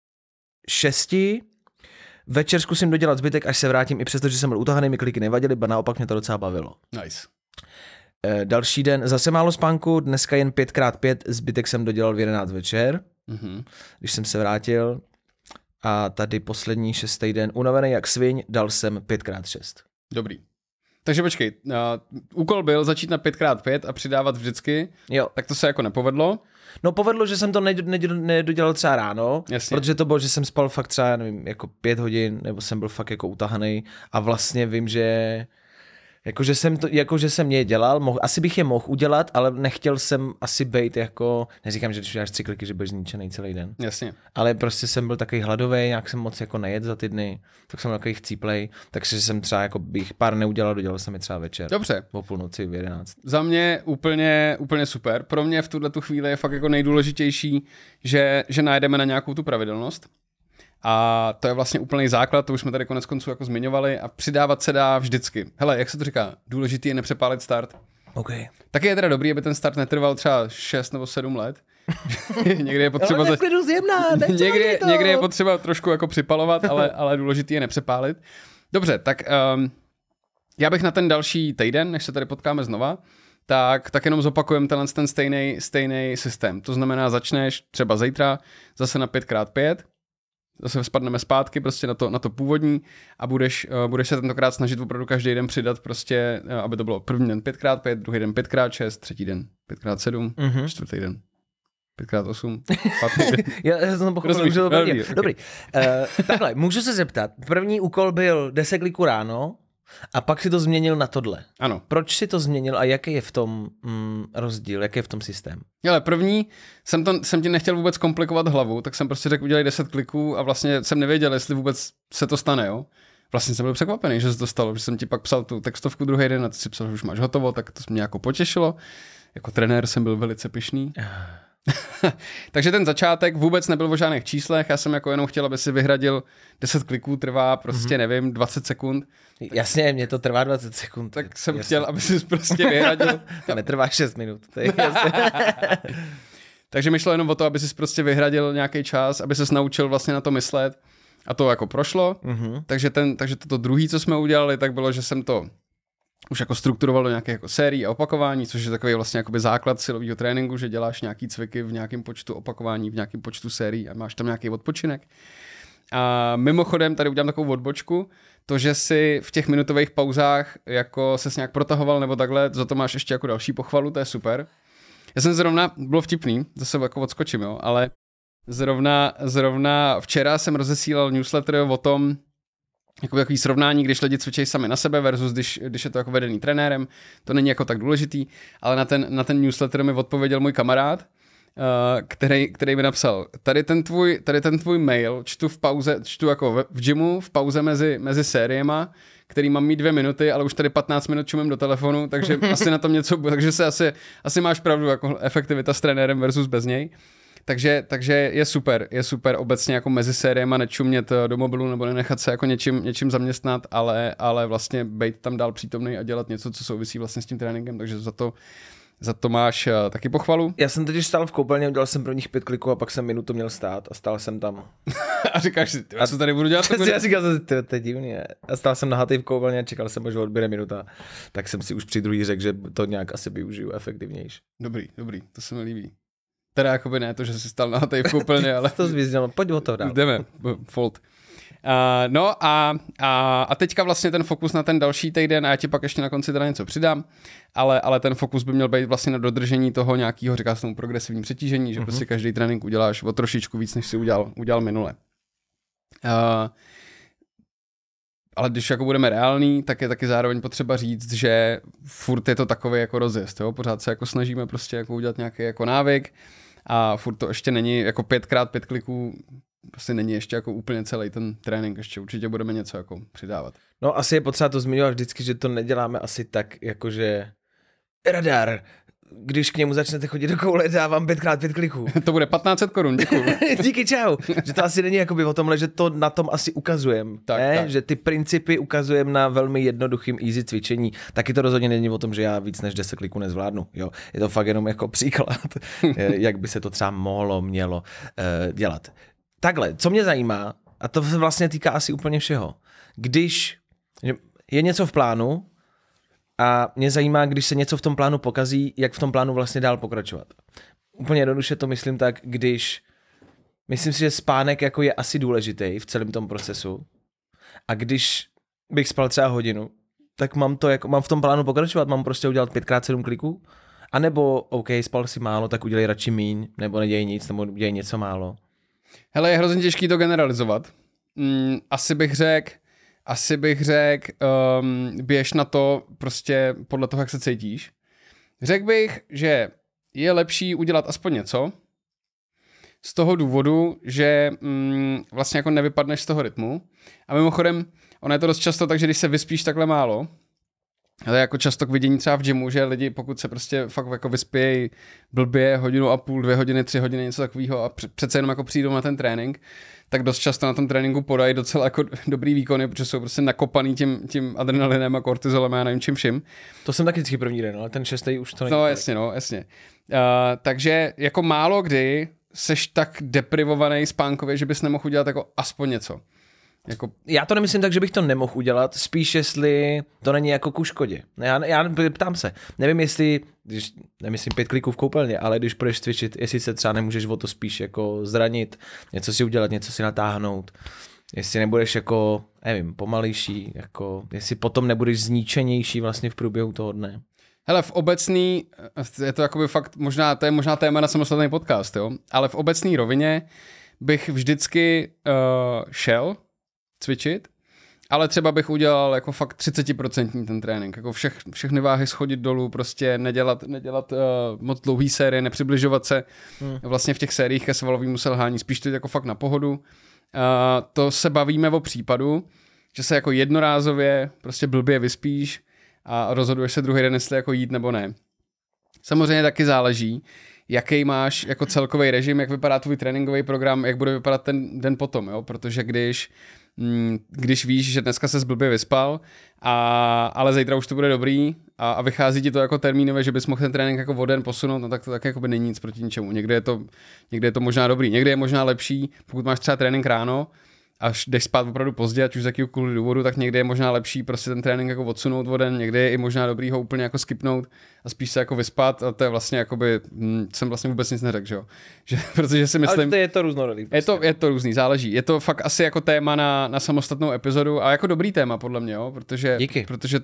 6. Večer zkusím dodělat zbytek, až se vrátím, i přesto, že jsem byl utahanej, mi kliky nevadily, ba naopak mě to docela bavilo. Nice. Další den zase málo spánku, dneska jen 5x5, zbytek jsem dodělal v 11 večer, když jsem se vrátil. A tady poslední 6. den, unavený jak sviň, dal jsem 5x6. Dobrý. Takže počkej, úkol byl začít na 5x5 a přidávat vždycky, jo. Tak to se jako nepovedlo. No povedlo, že jsem to nedodělal třeba ráno, jasně. Protože to bylo, že jsem spal fakt třeba, nevím, jako 5 hodin, nebo jsem byl fakt jako utahaný a vlastně vím, že Jakože jsem je dělal, asi bych je mohl udělat, ale nechtěl jsem asi bejt jako, neříkám, že když uděláš 3 kliky, že budeš zničený celý den. Jasně. Ale prostě jsem byl takový hladový, nějak jsem moc jako nejet za ty dny, tak jsem takový chcíplej, takže jsem třeba jako bych pár neudělal, dodělal jsem je třeba večer. Dobře. O půlnoci v 11. Za mě úplně super. Pro mě v tuhle tu chvíli je fakt jako nejdůležitější, že najdeme na nějakou tu pravidelnost. A to je vlastně úplný základ, to už jsme tady konec konců jako zmiňovali a přidávat se dá vždycky. Hele, jak se to říká? Důležitý je nepřepálit start. Okay. Taky je teda dobrý, aby ten start netrval třeba 6 nebo 7 let. Někdy je potřeba někdy je potřeba trošku jako připalovat, ale důležitý je nepřepálit. Dobře, tak já bych na ten další týden, než se tady potkáme znova, tak jenom zopakujeme ten stejný systém. To znamená, začneš třeba zítra zase na 5x5, zase spadneme zpátky prostě na to původní a budeš se tentokrát snažit opravdu každý den přidat prostě, aby to bylo první den 5x5, druhý den 5x6, třetí den 5x7, čtvrtý den 5x8, pátý den. Já jsem pochopil, že to dobrý. Takhle, můžu se zeptat, první úkol byl 10 kliků ráno a pak si to změnil na tohle. Ano. Proč si to změnil a jaký je v tom rozdíl, jaký je v tom systém? Ale první, jsem ti nechtěl vůbec komplikovat hlavu, tak jsem prostě řekl, udělej 10 kliků a vlastně jsem nevěděl, jestli vůbec se to stane, jo. Vlastně jsem byl překvapený, že se to stalo, že jsem ti pak psal tu textovku druhý den a ty si psal, že už máš hotovo, tak to mě jako potěšilo. Jako trenér jsem byl velice pyšný. Takže ten začátek vůbec nebyl o žádných číslech, já jsem jako jenom chtěl, aby si vyhradil 10 kliků, trvá prostě nevím, 20 sekund. Jasně, mě to trvá 20 sekund. Tak jsem chtěl, aby si prostě vyhradil. To netrvá 6 minut. Takže mi šlo jenom o to, aby si prostě vyhradil nějaký čas, aby ses naučil vlastně na to myslet a to jako prošlo. Takže to druhý, co jsme udělali, tak bylo, že jsem to už jako strukturoval do nějakých jako sérií a opakování, což je takový vlastně jakoby základ silového tréninku, že děláš nějaký cviky v nějakém počtu opakování, v nějakém počtu sérií a máš tam nějaký odpočinek. A mimochodem tady udělám takovou odbočku, to, že si v těch minutových pauzách jako ses nějak protahoval nebo takhle, za to máš ještě jako další pochvalu, to je super. Já jsem zrovna, bylo vtipný, zase jako odskočím, jo, ale Zrovna včera jsem rozesílal newsletter o tom, jako takový srovnání, když lidi cvičí sami na sebe versus když je to jako vedený trenérem, to není jako tak důležitý, ale na ten newsletter mi odpověděl můj kamarád, který mi napsal, tady ten tvůj mail čtu jako v gymu, v pauze mezi sériema, který mám mít 2 minuty, ale už tady 15 minut čumím do telefonu, takže asi na tom něco, takže se asi máš pravdu, jako efektivita s trenérem versus bez něj. Takže je super obecně jako mezi sériema nečumět do mobilu nebo nenechat se jako něčím zaměstnat, ale vlastně být tam dál přítomný a dělat něco, co souvisí vlastně s tím tréninkem, takže za to máš taky pochvalu. Já jsem totiž stál v koupelně, udělal jsem prvních 5 kliků a pak jsem minutu měl stát a stál jsem tam. A říkáš si, co tady budu dělat? Já říkal jsem si, to je divný. A stál jsem nahatý v koupelně a čekal jsem, až odběre minuta. Tak jsem si už při druhý řekl, že to nějak asi využiju efektivnější. Dobrý, to se mi líbí. Teda jakoby ne to, že jsi stál nahatý v koupelně, ale... To zvízdil, pojď o to dál. Jdeme, fold. No a teďka vlastně ten fokus na ten další týden, a já ti pak ještě na konci teda něco přidám, ale ten fokus by měl být vlastně na dodržení toho nějakého, říká se tomu progresivní přetížení, že prostě každý trénink uděláš o trošičku víc, než si udělal minule. Ale když jako budeme reální, tak je taky zároveň potřeba říct, že furt je to takový jako rozjezd, jo? Pořád se jako snažíme prostě jako udělat nějaký jako návyk a furt to ještě není jako 5x5 kliků, prostě není ještě jako úplně celý ten trénink, ještě určitě budeme něco jako přidávat. No asi je potřeba to zmiňovat vždycky, že to neděláme asi tak, jakože radar, když k němu začnete chodit do koule, dávám 5x5 kliků. To bude 1500 korun, děkuju. Díky, čau. Že to asi není jakoby o tomhle, že to na tom asi ukazujeme. Tak. Že ty principy ukazujeme na velmi jednoduchým easy cvičení. Taky to rozhodně není o tom, že já víc než 10 kliků nezvládnu. Jo. Je to fakt jenom jako příklad, jak by se to třeba mělo dělat. Takhle, co mě zajímá, a to se vlastně týká asi úplně všeho, když je něco v plánu, a mě zajímá, když se něco v tom plánu pokazí, jak v tom plánu vlastně dál pokračovat. Úplně jednoduše to myslím tak, myslím si, že spánek jako je asi důležitý v celém tom procesu. A když bych spal třeba hodinu, tak mám v tom plánu pokračovat, mám prostě udělat 5x7 kliků, anebo OK, spal si málo, tak udělej radši míň, nebo nedělej nic, nebo udělej něco málo. Hele, je hrozně těžký to generalizovat. Asi bych řekl, běž na to prostě podle toho, jak se cítíš. Řekl bych, že je lepší udělat aspoň něco z toho důvodu, že vlastně jako nevypadneš z toho rytmu. A mimochodem, ono je to dost často tak, že když se vyspíš takhle málo, ale jako často k vidění třeba v gymu, že lidi, pokud se prostě fakt jako vyspějí blbě 1,5 hodiny, 2 hodiny, 3 hodiny, něco takového a přece jenom jako přijdou na ten trénink, tak dost často na tom tréninku podají docela jako dobrý výkony, protože jsou prostě nakopaný tím adrenalinem a kortizolem a já nevím čím všim. To jsem taky vždycky první den, ale ten 6. už to není. No jasně. Takže jako málo kdy seš tak deprivovaný spánkově, že bys nemohl udělat jako aspoň něco. Jako... Já to nemyslím tak, že bych to nemohl udělat, spíš jestli to není jako ku škodě. Já ptám se, nevím jestli, nemyslím 5 kliků v koupelně, ale když půjdeš cvičit, jestli se třeba nemůžeš o to spíš jako zranit, něco si udělat, něco si natáhnout, jestli nebudeš jako, nevím, pomalejší, jako, jestli potom nebudeš zničenější vlastně v průběhu toho dne. Hele, v obecný, je to jakoby fakt, to je možná téma na samostatný podcast, jo, ale v obecný rovině bych vždycky šel cvičit, ale třeba bych udělal jako fakt 30% ten trénink, jako všechny váhy schodit dolů, prostě nedělat moc dlouhý série, nepřibližovat se vlastně v těch sériích ke svalovému selhání, spíš to jako fakt na pohodu. To se bavíme o případu, že se jako jednorázově prostě blbě vyspíš a rozhoduješ se druhý den, jestli jako jít nebo ne. Samozřejmě taky záleží, jaký máš jako celkový režim, jak vypadá tvůj tréninkový program, jak bude vypadat ten den potom, jo? Protože když víš, že dneska se blbě vyspal, ale zítra už to bude dobrý a vychází ti to jako termínově, že bys mohl ten trénink jako o den posunout, no tak to taky jako by není nic proti ničemu. Někde je to možná dobrý, někde je možná lepší, pokud máš třeba trénink ráno, až jdeš spát opravdu pozdě, ať už z jakýkoliv důvodu, tak někde je možná lepší prostě ten trénink jako odsunout o den, někde je i možná dobrý ho úplně jako skipnout a spíš se jako vyspat a to je vlastně jakoby, jsem vlastně vůbec nic neřekl, že jo. Protože si myslím... Ale je to různorodý. Prostě. Je to různý, záleží. Je to fakt asi jako téma na samostatnou epizodu a jako dobrý téma podle mě, jo, protože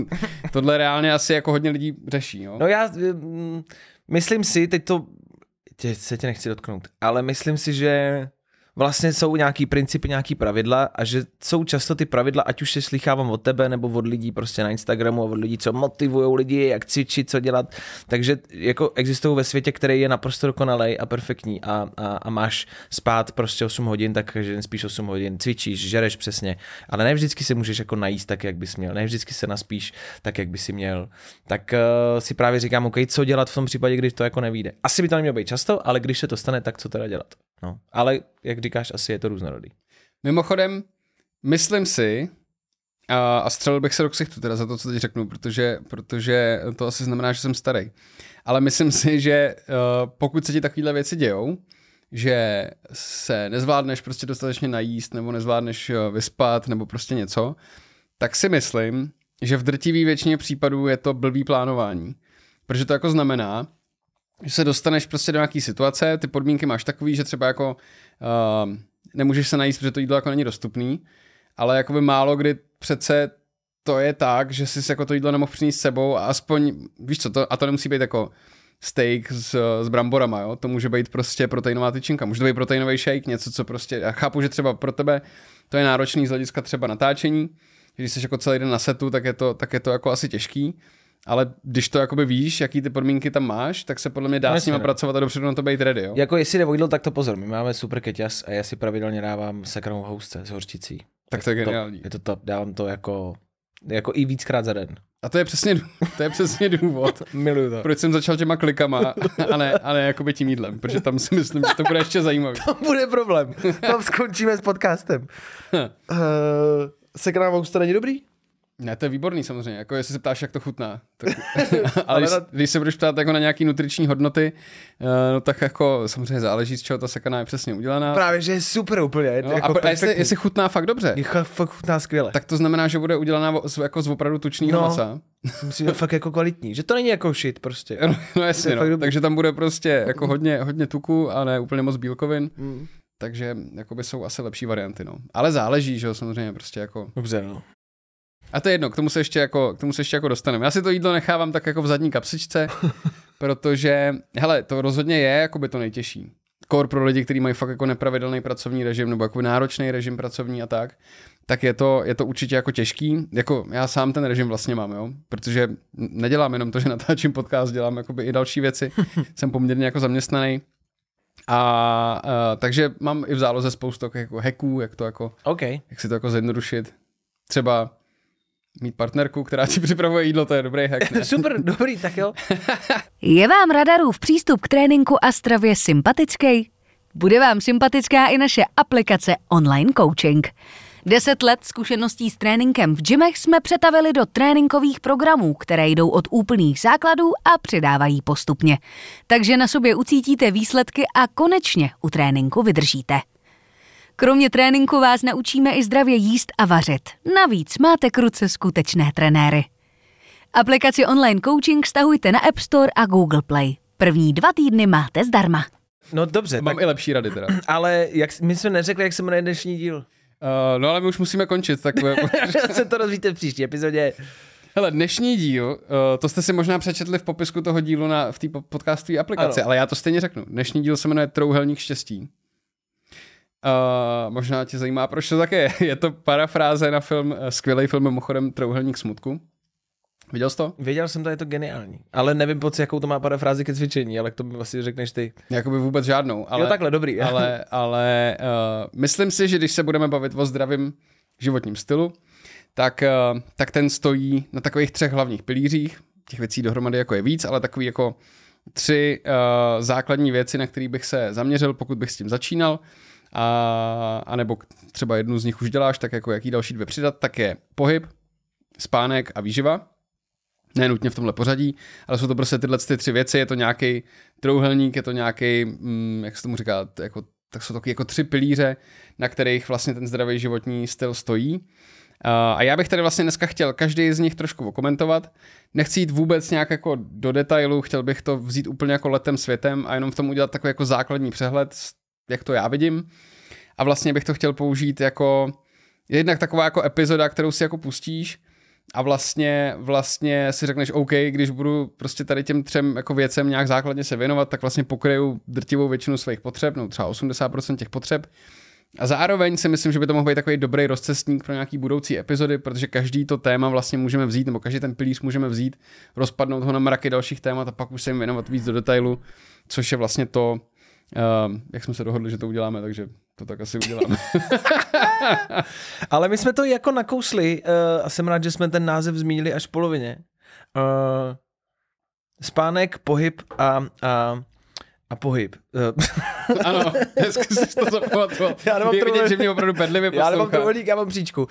tohle reálně asi jako hodně lidí řeší, jo. No já myslím si, teď to se tě nechci dotknout, ale myslím si, že vlastně jsou nějaký principy, nějaký pravidla a že jsou často ty pravidla, ať už se slychávám od tebe nebo od lidí prostě na Instagramu a od lidí, co motivují lidi, jak cvičit, co dělat, takže jako existují ve světě, který je naprosto dokonalej a perfektní a máš spát prostě 8 hodin, takže spíš 8 hodin, cvičíš, žereš přesně, ale ne vždycky se můžeš jako najíst tak, jak bys měl, ne vždycky se naspíš tak, jak by si měl, tak si právě říkám, OK, co dělat v tom případě, když to jako nevyjde. Asi by to nemělo být často, ale když se to stane, tak co teda dělat. No, ale jak říkáš, asi je to různorodý. Mimochodem, myslím si, a střelil bych se do ksichtu teda za to, co teď řeknu, protože to asi znamená, že jsem starý. Ale myslím si, že pokud se ti takovéhle věci dějou, že se nezvládneš prostě dostatečně najíst, nebo nezvládneš vyspat, nebo prostě něco, tak si myslím, že v drtivé většině případů je to blbý plánování. Protože to jako znamená, že se dostaneš prostě do nějaký situace, ty podmínky máš takový, že třeba jako nemůžeš se najíst, protože to jídlo jako není dostupný, ale jakoby málo kdy přece to je tak, že jsi jako to jídlo nemohl přinést s sebou a aspoň, víš co, a to nemusí být jako steak s bramborama, jo? To může být prostě proteinová tyčinka, může to být proteinový shake, něco, co prostě, já chápu, že třeba pro tebe to je náročný z hlediska třeba natáčení, když jsi jako celý den na setu, tak je to jako asi těžký. Ale když to jakoby víš, jaký ty podmínky tam máš, tak se podle mě dá s nima pracovat a dopředu na to být ready, jo? Jako jestli jde o jídlo, tak to pozor, my máme super keťas a já si pravidelně dávám sakranou housce s hořčicí. Tak to je geniální. Je to top, dávám to jako i víckrát za den. A to je přesně důvod, Miluju to. proč jsem začal těma klikama a ne jakoby tím jídlem, protože tam si myslím, že to bude ještě zajímavý. To bude problém, tam skončíme s podcastem. Sakraná housta není dobrý? Ne, to je výborný samozřejmě, jako jestli se ptáš, jak to chutná. Tak, ale když se budeš ptát jako na nějaký nutriční hodnoty, no tak jako samozřejmě záleží, z čeho ta sekana je přesně udělaná. Právě, že je super úplně. Je jako a jestli chutná fakt dobře, fakt chutná skvěle. tak to znamená, že bude udělaná jako z opravdu tučného masa. Musí být fakt jako kvalitní, že to není jako shit prostě. No jasně, takže tam bude prostě jako hodně tuku a ne úplně moc bílkovin. Takže jakoby jsou asi lepší varianty, no. Ale záleží, že jo, samozřejmě prostě jako. Dobře, no. A to je jedno, k tomu se ještě jako dostaneme. Já si to jídlo nechávám tak jako v zadní kapsičce, protože, hele, to rozhodně je jakoby to nejtěžší. Kor pro lidi, kteří mají fakt jako nepravidelný pracovní režim nebo jako náročný režim pracovní a tak je to určitě jako těžký. Jako já sám ten režim vlastně mám, jo, protože nedělám jenom to, že natáčím podcast, dělám jakoby i další věci. Jsem poměrně jako zaměstnaný. A takže mám i v záloze spoustu jako hacků, jak si to jako zjednodušit. Třeba mít partnerku, která ti připravuje jídlo, to je dobrý hack, ne? Super, dobrý, tak jo. Je vám Radarův přístup k tréninku a stravě sympatický? Bude vám sympatická i naše aplikace Online Coaching. 10 let zkušeností s tréninkem v gymech jsme přetavili do tréninkových programů, které jdou od úplných základů a přidávají postupně. Takže na sobě ucítíte výsledky a konečně u tréninku vydržíte. Kromě tréninku vás naučíme i zdravě jíst a vařit. Navíc máte k ruce skutečné trenéry. Aplikaci Online Coaching stahujte na App Store a Google Play. První 2 týdny máte zdarma. No dobře. Mám i lepší rady teda. Ale my jsme neřekli, jak se jmenuje dnešní díl. No ale my už musíme končit. Tak se to rozvíte v příští epizodě. Hele, dnešní díl, to jste si možná přečetli v popisku toho dílu v té podcastové aplikaci, ale já to stejně řeknu. Dnešní díl se jmenuje Trouhelník štěstí. Možná tě zajímá, proč to tak je. Je to parafráze na film, skvělý film mimochodem Trouhelník smutku. Viděl jsi to? Věděl jsem to, je to geniální. Ale nevím, jakou to má parafrázi ke cvičení, ale k tomu asi řekneš ty. Jakoby vůbec žádnou. Ale, jo, takhle, dobrý. ale myslím si, že když se budeme bavit o zdravém životním stylu, tak ten stojí na takových 3 hlavních pilířích. Těch věcí dohromady jako je víc, ale takový jako 3 základní věci, na které bych se zaměřil, pokud bych s tím začínal. A nebo třeba jednu z nich už děláš, tak jako jaký další 2 přidat, tak je pohyb, spánek a výživa. Ne nutně v tomhle pořadí, ale jsou to prostě tyhle 3 věci, je to nějaký trouhelník, je to nějaký, jak se tomu říká, jako, tak jsou taky jako 3 pilíře, na kterých vlastně ten zdravý životní styl stojí. A já bych tady vlastně dneska chtěl každý z nich trošku okomentovat. Nechci jít vůbec nějak jako do detailu, chtěl bych to vzít úplně jako letem světem a jenom v tom udělat takový jako základní přehled, jak to já vidím. A vlastně bych to chtěl použít jako jednak taková jako epizoda, kterou si jako pustíš a vlastně si řekneš OK, když budu prostě tady těm 3 jako věcem nějak základně se věnovat, tak vlastně pokryju drtivou většinu svých potřeb, no třeba 80% těch potřeb. A zároveň si myslím, že by to mohl být takový dobrý rozcestník pro nějaký budoucí epizody, protože každý to téma vlastně můžeme vzít, nebo každý ten pilíř můžeme vzít, rozpadnout ho na mraky dalších témat a pak už se jim věnovat víc do detailu, což je vlastně to, jak jsme se dohodli, že to uděláme, takže to tak asi uděláme. Ale my jsme to jako nakousli a jsem rád, že jsme ten název zmínili až v polovině. Spánek, pohyb a pohyb. Ano, dneska jsi to zapamatoval. Je vidět, že mě opravdu bedlivě poslouchá. Já nemám trůhelník, já mám příčku.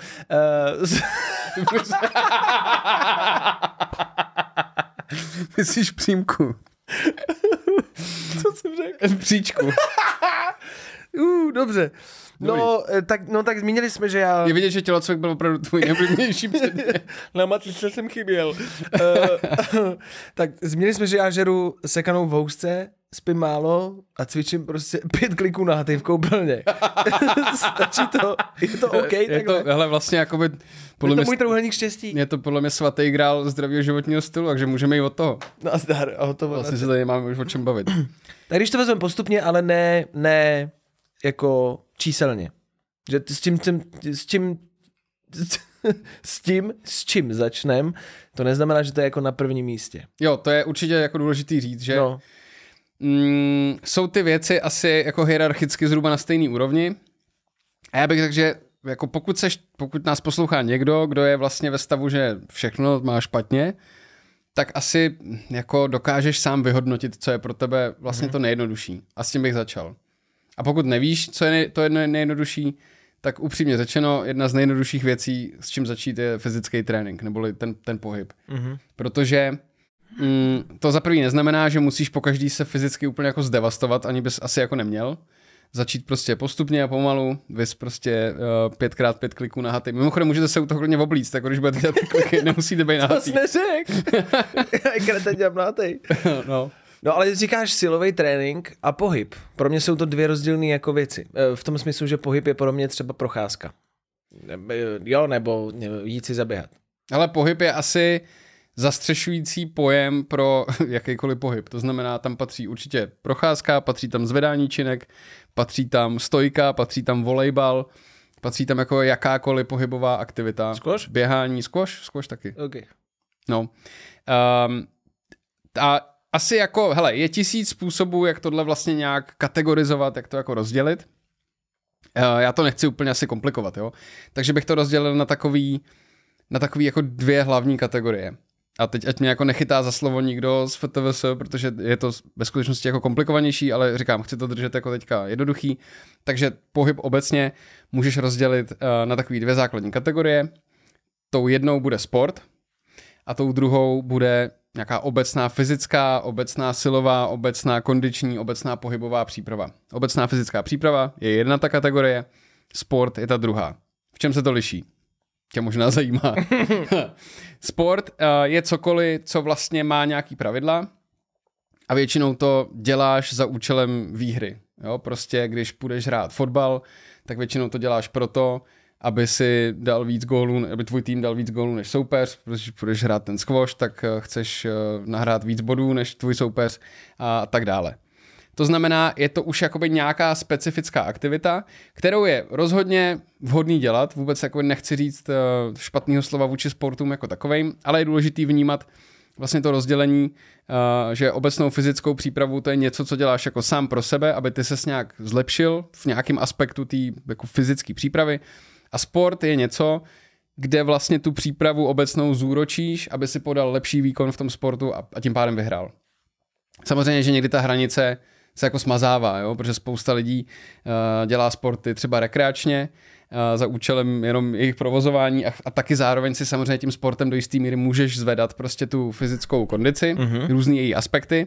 Myslíš přímku? Co jsem řekl? Příčku. Dobře. Tak zmínili jsme, že já... Je vidět, že tělocvik byl opravdu tvůj nejoblíbenější předmět. Na matlice jsem chyběl. Tak zmínili jsme, že já žeru sekanou v housce, spím málo a cvičím prostě 5 kliků na haty v koupelně. Stačí to? Je to OK? Je to, hele, vlastně jakoby... Je to můj trůhelník štěstí. Je to podle mě svatý grál zdravého životního stylu, takže můžeme jít od toho. Nazdar. A hotovo. Vlastně se tady máme už o čem bavit. Tak když to vezmeme postupně, ale ne jako číselně. Že s čím začnem, to neznamená, že to je jako na prvním místě. Jo, to je určitě jako důležitý říct, že jsou ty věci asi jako hierarchicky zhruba na stejný úrovni. A já bych řekl, že jako pokud nás poslouchá někdo, kdo je vlastně ve stavu, že všechno má špatně, tak asi jako dokážeš sám vyhodnotit, co je pro tebe vlastně to nejjednodušší. A s tím bych začal. A pokud nevíš, co je to nejjednodušší, tak upřímně řečeno, jedna z nejjednodušších věcí, s čím začít, je fyzický trénink, neboli ten pohyb. Protože to za první neznamená, že musíš pokaždý se fyzicky úplně jako zdevastovat, ani bys asi jako neměl. Začít prostě postupně a pomalu, vys prostě 5x5 kliků na haty. Mimochodem můžete se u toho klidně oblíct, jako když budete dělat ty kliky, nemusíte být na haty. To jsi neřekl. Já dělám na haty. No ale říkáš silový trénink a pohyb. Pro mě jsou to 2 rozdílné jako věci. V tom smyslu, že pohyb je pro mě třeba procházka. Jo, nebo jít si zaběhat. Ale pohyb je asi zastřešující pojem pro jakýkoliv pohyb. To znamená, tam patří určitě procházka, patří tam zvedání činek, patří tam stojka, patří tam volejbal, patří tam jako jakákoliv pohybová aktivita. Squash? Běhání, squash taky. Okay. No. A asi jako, hele, je 1000 způsobů, jak tohle vlastně nějak kategorizovat, jak to jako rozdělit. Já to nechci úplně asi komplikovat, jo. Takže bych to rozdělil na takový jako 2 hlavní kategorie. A teď ať mě jako nechytá za slovo nikdo z FTVS, protože je to ve skutečnosti jako komplikovanější, ale říkám, chci to držet jako teďka jednoduchý. Takže pohyb obecně můžeš rozdělit na takový 2 základní kategorie. Tou jednou bude sport a tou druhou bude nějaká obecná fyzická, obecná silová, obecná kondiční, obecná pohybová příprava. Obecná fyzická příprava je jedna ta kategorie, sport je ta druhá. V čem se to liší? Tě možná zajímá. Sport je cokoliv, co vlastně má nějaký pravidla a většinou to děláš za účelem výhry. Jo? Prostě když půjdeš hrát fotbal, tak většinou to děláš proto, aby si dal víc gólů, aby tvůj tým dal víc gólů než soupeř, protože půjdeš hrát ten squash, tak chceš nahrát víc bodů než tvůj soupeř a tak dále. To znamená, je to už jakoby nějaká specifická aktivita, kterou je rozhodně vhodný dělat, vůbec jako nechci říct špatného slova vůči sportům jako takovejm, ale je důležitý vnímat vlastně to rozdělení, že obecnou fyzickou přípravu to je něco, co děláš jako sám pro sebe, aby ty ses nějak zlepšil v nějakém aspektu té jako fyzické přípravy. A sport je něco, kde vlastně tu přípravu obecnou zúročíš, aby si podal lepší výkon v tom sportu a tím pádem vyhrál. Samozřejmě, že někdy ta hranice se jako smazává, jo? Protože spousta lidí dělá sporty třeba rekreačně za účelem jenom jejich provozování a taky zároveň si samozřejmě tím sportem do jistý míry můžeš zvedat prostě tu fyzickou kondici, různý její aspekty.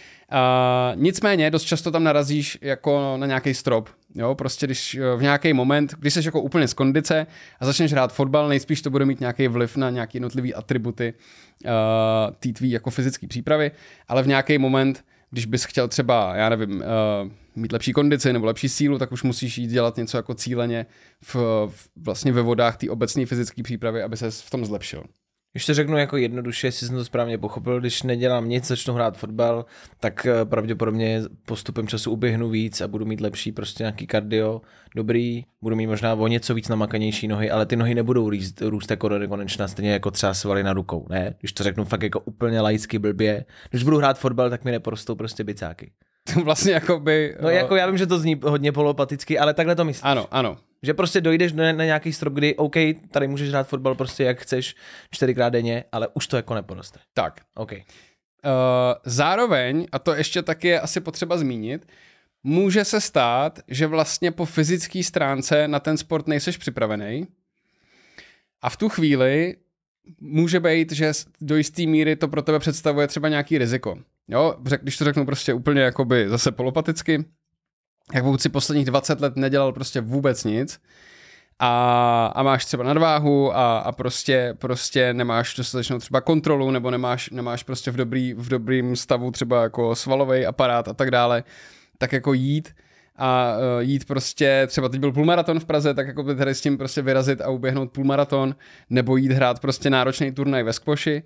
Nicméně dost často tam narazíš jako na nějaký strop. Jo? Prostě když v nějaký moment, když jsi jako úplně z kondice a začneš hrát fotbal, nejspíš to bude mít nějaký vliv na nějaké jednotlivé atributy té tvý jako fyzické přípravy, ale v nějaký moment, když bys chtěl třeba, já nevím, mít lepší kondici nebo lepší sílu, tak už musíš jít dělat něco jako cíleně vlastně ve vodách té obecné fyzické přípravy, aby ses v tom zlepšil. Když to řeknu jako jednoduše, jestli jsem to správně pochopil, když nedělám nic, začnu hrát fotbal, tak pravděpodobně postupem času uběhnu víc a budu mít lepší prostě nějaký kardio, dobrý, budu mít možná o něco víc namakanější nohy, ale ty nohy nebudou růst jako do nekonečna, stejně jako třeba svaly na rukou, ne? Když to řeknu fakt jako úplně laicky blbě, když budu hrát fotbal, tak mi neporostou prostě bicáky. Vlastně jakoby... No jako já vím, že to zní hodně polopaticky, ale takhle to myslíš. Ano. Že prostě dojdeš na nějaký strop, kdy OK, tady můžeš hrát fotbal prostě jak chceš 4x denně, ale už to jako neporoste. Tak. OK. Zároveň, a to ještě taky je asi potřeba zmínit, může se stát, že vlastně po fyzické stránce na ten sport nejseš připravený a v tu chvíli může být, že do jisté míry to pro tebe představuje třeba nějaký riziko. Jo, když to řeknu prostě úplně jakoby zase polopaticky, jak pokud si posledních 20 let nedělal prostě vůbec nic a máš třeba nadváhu a prostě nemáš dostatečnou třeba kontrolu nebo nemáš prostě v dobrým stavu třeba jako svalový aparát a tak dále, tak jako jít prostě, třeba teď byl půlmaraton v Praze, tak jako by tady s tím prostě vyrazit a uběhnout půlmaraton, nebo jít hrát prostě náročný turnaj ve squashi,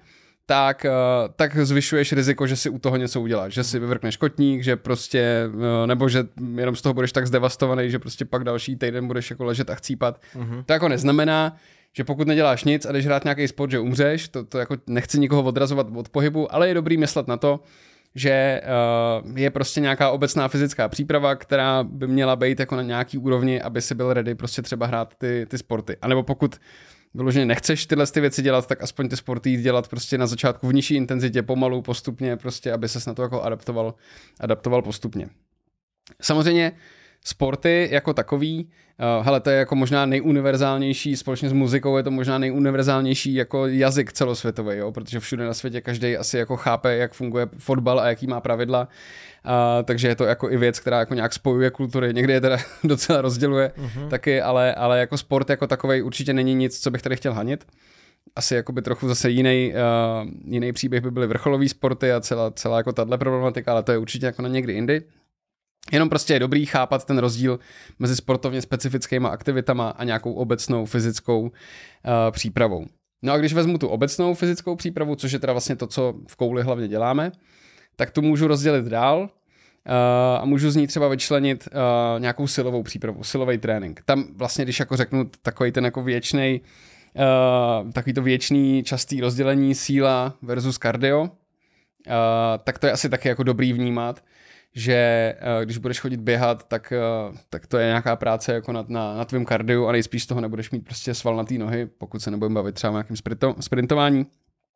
tak zvyšuješ riziko, že si u toho něco uděláš, že si vyvrkneš kotník, že prostě, nebo že jenom z toho budeš tak zdevastovaný, že prostě pak další týden budeš jako ležet a chcípat. To jako neznamená, že pokud neděláš nic a jdeš hrát nějaký sport, že umřeš, to jako nechci nikoho odrazovat od pohybu, ale je dobrý myslet na to, že je prostě nějaká obecná fyzická příprava, která by měla být jako na nějaký úrovni, aby si byl ready prostě třeba hrát ty sporty. A nebo pokud vyloženě nechceš tyhle věci dělat, tak aspoň ty sporty jít dělat prostě na začátku v nižší intenzitě, pomalu, postupně, prostě, aby ses na to jako adaptoval postupně. Samozřejmě sporty jako takový, hele, to je jako možná nejuniverzálnější, společně s muzikou je to možná nejuniverzálnější jako jazyk celosvětový, jo? Protože všude na světě každý asi jako chápe, jak funguje fotbal a jaký má pravidla, takže je to jako i věc, která jako nějak spojuje kultury, někdy je teda docela rozděluje taky, ale jako sport jako takovej určitě není nic, co bych tady chtěl hanit. Asi jakoby trochu zase jiný příběh by byly vrcholový sporty a celá jako tahle problematika, ale to je určitě jako na někdy jindy. Jenom prostě je dobrý chápat ten rozdíl mezi sportovně specifickýma aktivitama a nějakou obecnou fyzickou přípravou. No a když vezmu tu obecnou fyzickou přípravu, což je teda vlastně to, co v kouli hlavně děláme, tak tu můžu rozdělit dál a můžu z ní třeba vyčlenit nějakou silovou přípravu, silový trénink. Tam vlastně, když jako řeknu takový ten jako takový to věčný častý rozdělení síla versus kardio, tak to je asi taky jako dobrý vnímat, že když budeš chodit běhat, tak to je nějaká práce jako na tvém kardiu a nejspíš z toho nebudeš mít prostě svalnatý nohy, pokud se nebudeme bavit třeba o nějakém sprintování.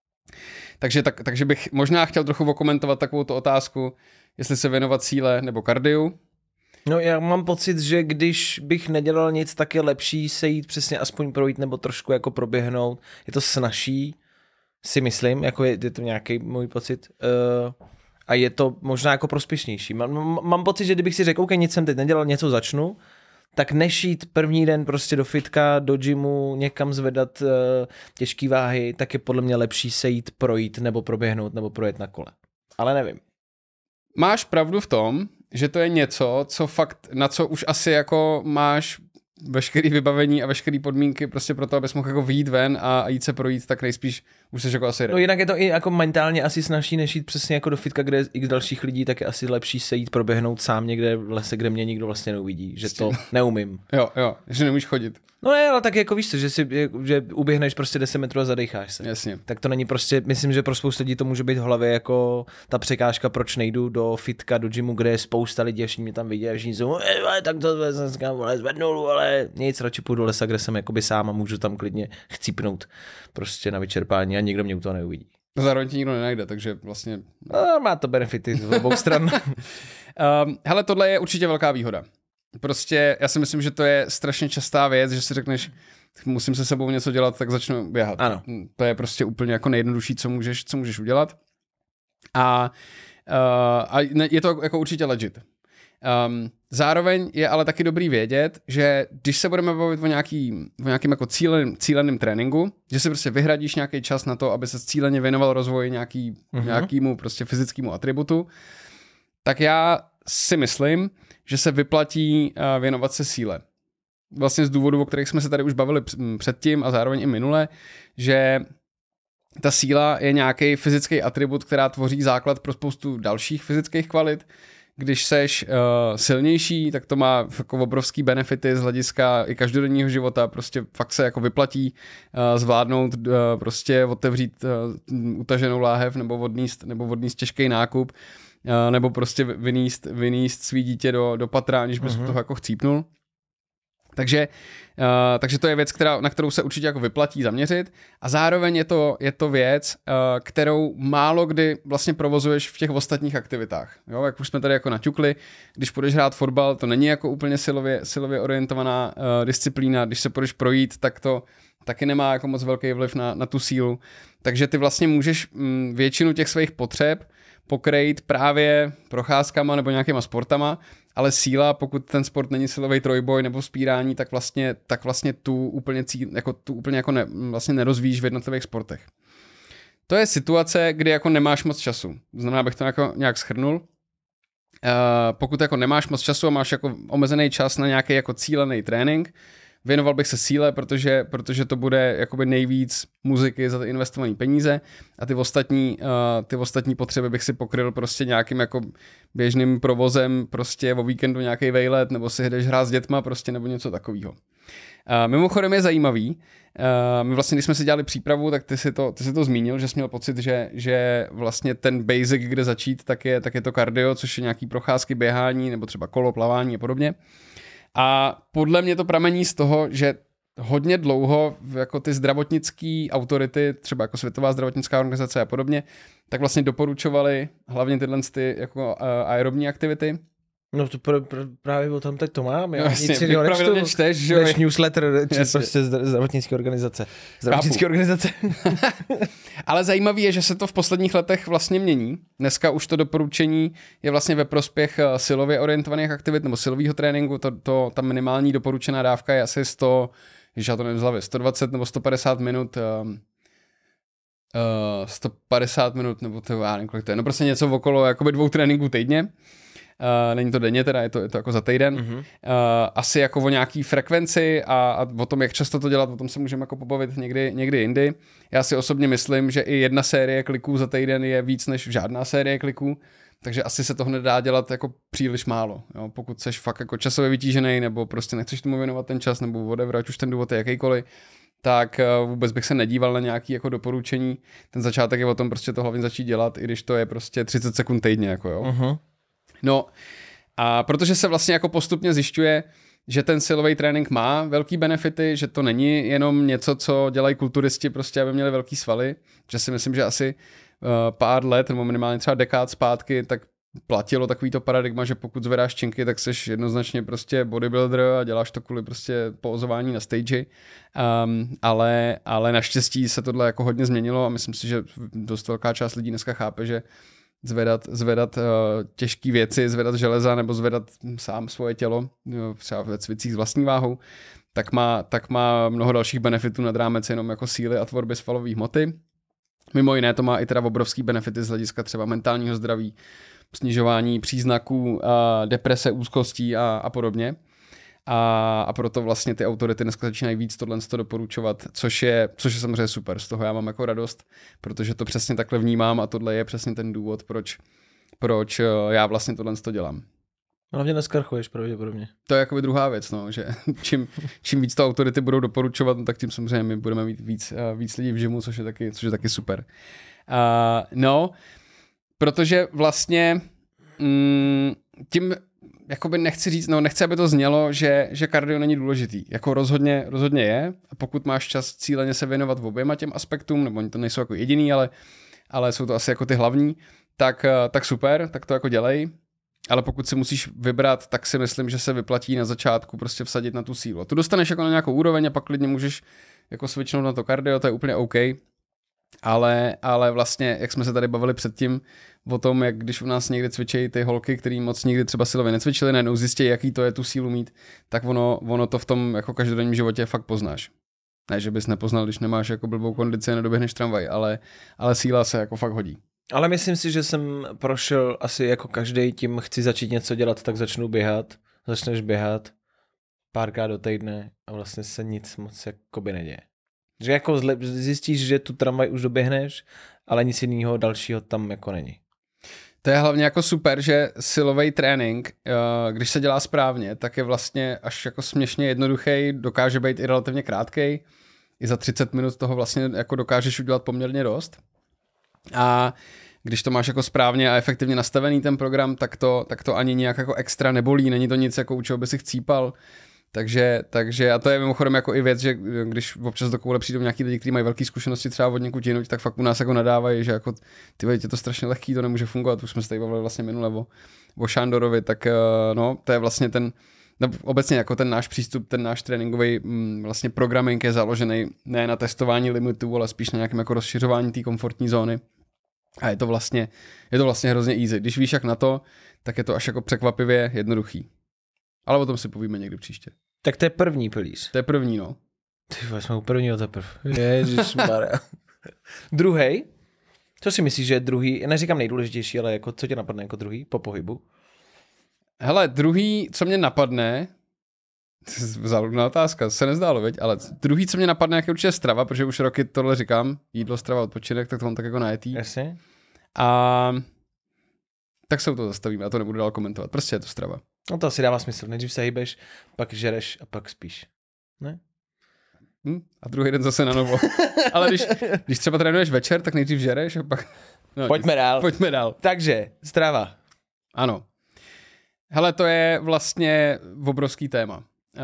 Takže bych možná chtěl trochu okomentovat takovou tu otázku, jestli se věnovat síle nebo kardiu. No já mám pocit, že když bych nedělal nic, tak je lepší se jít přesně aspoň projít nebo trošku jako proběhnout. Je to snazší, si myslím, jako je to nějaký můj pocit. A je to možná jako prospěšnější. Mám pocit, že kdybych si řekl, OK, nic jsem teď nedělal, něco začnu, tak než jít první den prostě do fitka, do gymu, někam zvedat těžké váhy, tak je podle mě lepší se jít projít nebo proběhnout nebo projet na kole. Ale nevím. Máš pravdu v tom, že to je něco, co fakt, na co už asi jako máš veškerý vybavení a veškerý podmínky prostě pro to, abys mohl jako vyjít ven a jít se projít, tak nejspíš už jsi jako asi ready. No jinak je to i jako mentálně asi snazší, než jít přesně jako do fitka, kde je x dalších lidí, tak je asi lepší se jít proběhnout sám někde v lese, kde mě nikdo vlastně neuvidí, že to neumím. Jo, že neumíš chodit. No ne, ale tak jako víš co, že uběhneš prostě 10 metrů a zadecháš se. Jasně. Tak to není prostě, myslím, že pro spoustu lidí to může být v hlavě jako ta překážka, proč nejdu do fitka, do gymu, kde je spousta lidí a všichni mě tam vidí a všichni jsou, tak to zvednul, ale nic, radši půjdu do lesa, kde jsem jakoby sám a můžu tam klidně chcípnout prostě na vyčerpání a nikdo mě u toho neuvidí. Zároveň ti nikdo nenajde, takže vlastně... Má to benefity z obou stran. Hele, tohle je určitě velká výhoda. Prostě já si myslím, že to je strašně častá věc, že si řekneš, musím se sebou něco dělat, tak začnu běhat. Ano. To je prostě úplně jako nejjednodušší, co můžeš udělat. A je to jako určitě legit. Zároveň je ale taky dobrý vědět, že když se budeme bavit o nějakým jako cíleným tréninku, že si prostě vyhradíš nějaký čas na to, aby se cíleně věnoval rozvoji nějakému prostě fyzickému atributu, tak já si myslím, že se vyplatí věnovat se síle. Vlastně z důvodu, o kterých jsme se tady už bavili předtím a zároveň i minule, že ta síla je nějaký fyzický atribut, která tvoří základ pro spoustu dalších fyzických kvalit. Když seš silnější, tak to má jako obrovský benefity z hlediska i každodenního života, prostě fakt se jako vyplatí zvládnout, prostě otevřít utaženou láhev nebo odníst těžký nákup, nebo prostě vynést svý dítě do patra, aniž bys toho jako chcípnul. Takže to je věc, na kterou se určitě jako vyplatí zaměřit a zároveň je to věc, kterou málo kdy vlastně provozuješ v těch ostatních aktivitách. Jo, jak už jsme tady jako naťukli, když půjdeš hrát fotbal, to není jako úplně silově orientovaná disciplína, když se půjdeš projít, tak to taky nemá jako moc velký vliv na tu sílu. Takže ty vlastně můžeš většinu těch svých potřeb pokrýt právě procházkama nebo nějakýma sportama, ale síla, pokud ten sport není silový trojboj nebo vzpírání, tak vlastně tu úplně vlastně nerozvíjíš v jednotlivých sportech. To je situace, kdy jako nemáš moc času. Znamená, bych to jako nějak shrnul. Pokud jako nemáš moc času a máš jako omezený čas na nějaký jako cílený trénink, věnoval bych se síle, protože to bude jakoby nejvíc muziky za ty investované peníze a ty ostatní potřeby bych si pokryl prostě nějakým jako běžným provozem, prostě o víkendu nějaký vejlet, nebo si jdeš hrát s dětma prostě, nebo něco takového. Mimochodem je zajímavý, my vlastně, když jsme si dělali přípravu, tak ty si to zmínil, že jsi měl pocit, že vlastně ten basic, kde začít, tak je to kardio, což je nějaký procházky, běhání, nebo třeba kolo, plavání a podobně. A podle mě to pramení z toho, že hodně dlouho jako ty zdravotnické autority, třeba jako Světová zdravotnická organizace a podobně, tak vlastně doporučovali hlavně tyhle jako aerobní aktivity. No to právě o tom teď to mám. Já vlastně, nic jiného čteš, že newsletter, či prostě zdravotnické organizace. Ale zajímavé je, že se to v posledních letech vlastně mění. Dneska už to doporučení je vlastně ve prospěch silově orientovaných aktivit nebo silového tréninku. Ta minimální doporučená dávka je asi 120 nebo 150 minut 150 minut, nebo to já nevím, kolik to je. No prostě něco okolo jakoby 2 tréninků týdně. Není to denně, teda je to jako za týden. Mm-hmm. Asi jako o nějaký frekvenci a o tom, jak často to dělat, o tom se můžeme jako pobavit někdy jindy. Já si osobně myslím, že i jedna série kliků za týden je víc než žádná série kliků, takže asi se toho nedá dělat jako příliš málo. Jo? Pokud seš fakt jako časově vytížený, nebo prostě nechceš tomu věnovat ten čas, nebo whatever, ať už ten důvod je jakýkoliv, tak vůbec bych se nedíval na nějaké jako doporučení. Ten začátek je o tom prostě to hlavně začít dělat, i když to je prostě 30 sekund týdně. Jako, jo. Uh-huh. No a protože se vlastně jako postupně zjišťuje, že ten silový trénink má velký benefity, že to není jenom něco, co dělají kulturisti, prostě aby měli velký svaly, že si myslím, že asi pár let, nebo minimálně třeba dekád zpátky, tak platilo takovýto paradigma, že pokud zvedáš činky, tak seš jednoznačně prostě bodybuilder a děláš to kvůli prostě pozování na stage. Ale naštěstí se tohle jako hodně změnilo a myslím si, že dost velká část lidí dneska chápe, že zvedat těžké věci, zvedat železa nebo zvedat sám svoje tělo, třeba ve cvicích s vlastní váhou, tak má mnoho dalších benefitů nad rámec jenom jako síly a tvorby svalové hmoty. Mimo jiné to má i teda obrovský benefity z hlediska třeba mentálního zdraví, snižování příznaků deprese, úzkostí a podobně. A proto vlastně ty autority dneska začínají víc tohle doporučovat, což je samozřejmě super. Z toho já mám jako radost, protože to přesně takhle vnímám a tohle je přesně ten důvod, proč já vlastně tohle dělám. Hlavně neskarchuješ pravděpodobně. To je jako druhá věc, no, že čím víc to autority budou doporučovat, no, tak tím samozřejmě my budeme mít víc lidí v gymu, což je taky super. No, protože vlastně tím jakoby nechci, aby to znělo, že kardio není důležitý. Jako rozhodně je. A pokud máš čas cíleně se věnovat v oběma těm aspektům, nebo oni to nejsou jako jediný, ale jsou to asi jako ty hlavní, tak super, tak to jako dělej. Ale pokud si musíš vybrat, tak si myslím, že se vyplatí na začátku prostě vsadit na tu sílu. A tu dostaneš jako na nějakou úroveň a pak klidně můžeš jako switchnout na to kardio, to je úplně OK. Ale vlastně, jak jsme se tady bavili předtím o tom, jak když u nás někdy cvičejí ty holky, který moc nikdy třeba silově necvičili, najednou zjistí, jaký to je tu sílu mít, tak ono to v tom jako každodenním životě fakt poznáš. Ne, že bys nepoznal, když nemáš jako blbou kondici a nedoběhneš tramvaj, ale síla se jako fakt hodí. Ale myslím si, že jsem prošel asi jako každý tím, chci začít něco dělat, tak začnu běhat. Začneš běhat párkrát do týdne a vlastně se nic moc jakoby neděje. Že jako zjistíš, že tu tramvaj už doběhneš, ale nic jiného dalšího tam jako není. To je hlavně jako super, že silový trénink, když se dělá správně, tak je vlastně až jako směšně jednoduchý, dokáže být i relativně krátkej. I za 30 minut toho vlastně jako dokážeš udělat poměrně dost. A když to máš jako správně a efektivně nastavený ten program, tak to ani nějak jako extra nebolí, není to nic jako u čeho by si chcípal. Takže a to je mimochodem jako i věc, že když občas do koule přijdou nějaký lidi, kteří mají velké zkušenosti třeba od někud jinuť, tak fakt u nás jako nadávají, že jako ty je to strašně lehký, to nemůže fungovat, už jsme se tady bavili vlastně minule o Šándorovi, tak no, to je vlastně ten, obecně jako ten náš přístup, ten náš tréninkový vlastně programming je založený ne na testování limitů, ale spíš na nějakém jako rozšiřování té komfortní zóny. A je to vlastně hrozně easy. Když víš jak na to, tak je to až jako překvapivě jednoduchý. Ale o tom si povíme někdy příště. Tak to je první pilíř. To je první, no. Ty jsme u prvního teprve. Ježišmarja. Druhý? Co si myslíš, že je druhý? Já neříkám nejdůležitější, ale jako, co tě napadne jako druhý po pohybu? Hele, druhý, co mě napadne, záludná otázka, se nezdálo, veď, ale druhý, co mě napadne, jak je určitě strava, protože už roky tohle říkám, jídlo, strava, odpočinek, tak to mám tak jako najetý. Jasně. A tak se u toho zastavíme, já to nebudu dál komentovat, prostě je to strava. No to asi dává smysl, nejdřív se hýbeš, pak žereš a pak spíš. Ne? A druhý den zase na novo. Ale když třeba trénuješ večer, tak nejdřív žereš a pak... No, Pojďme dál. Takže, strava. Ano. Hele, to je vlastně obrovský téma.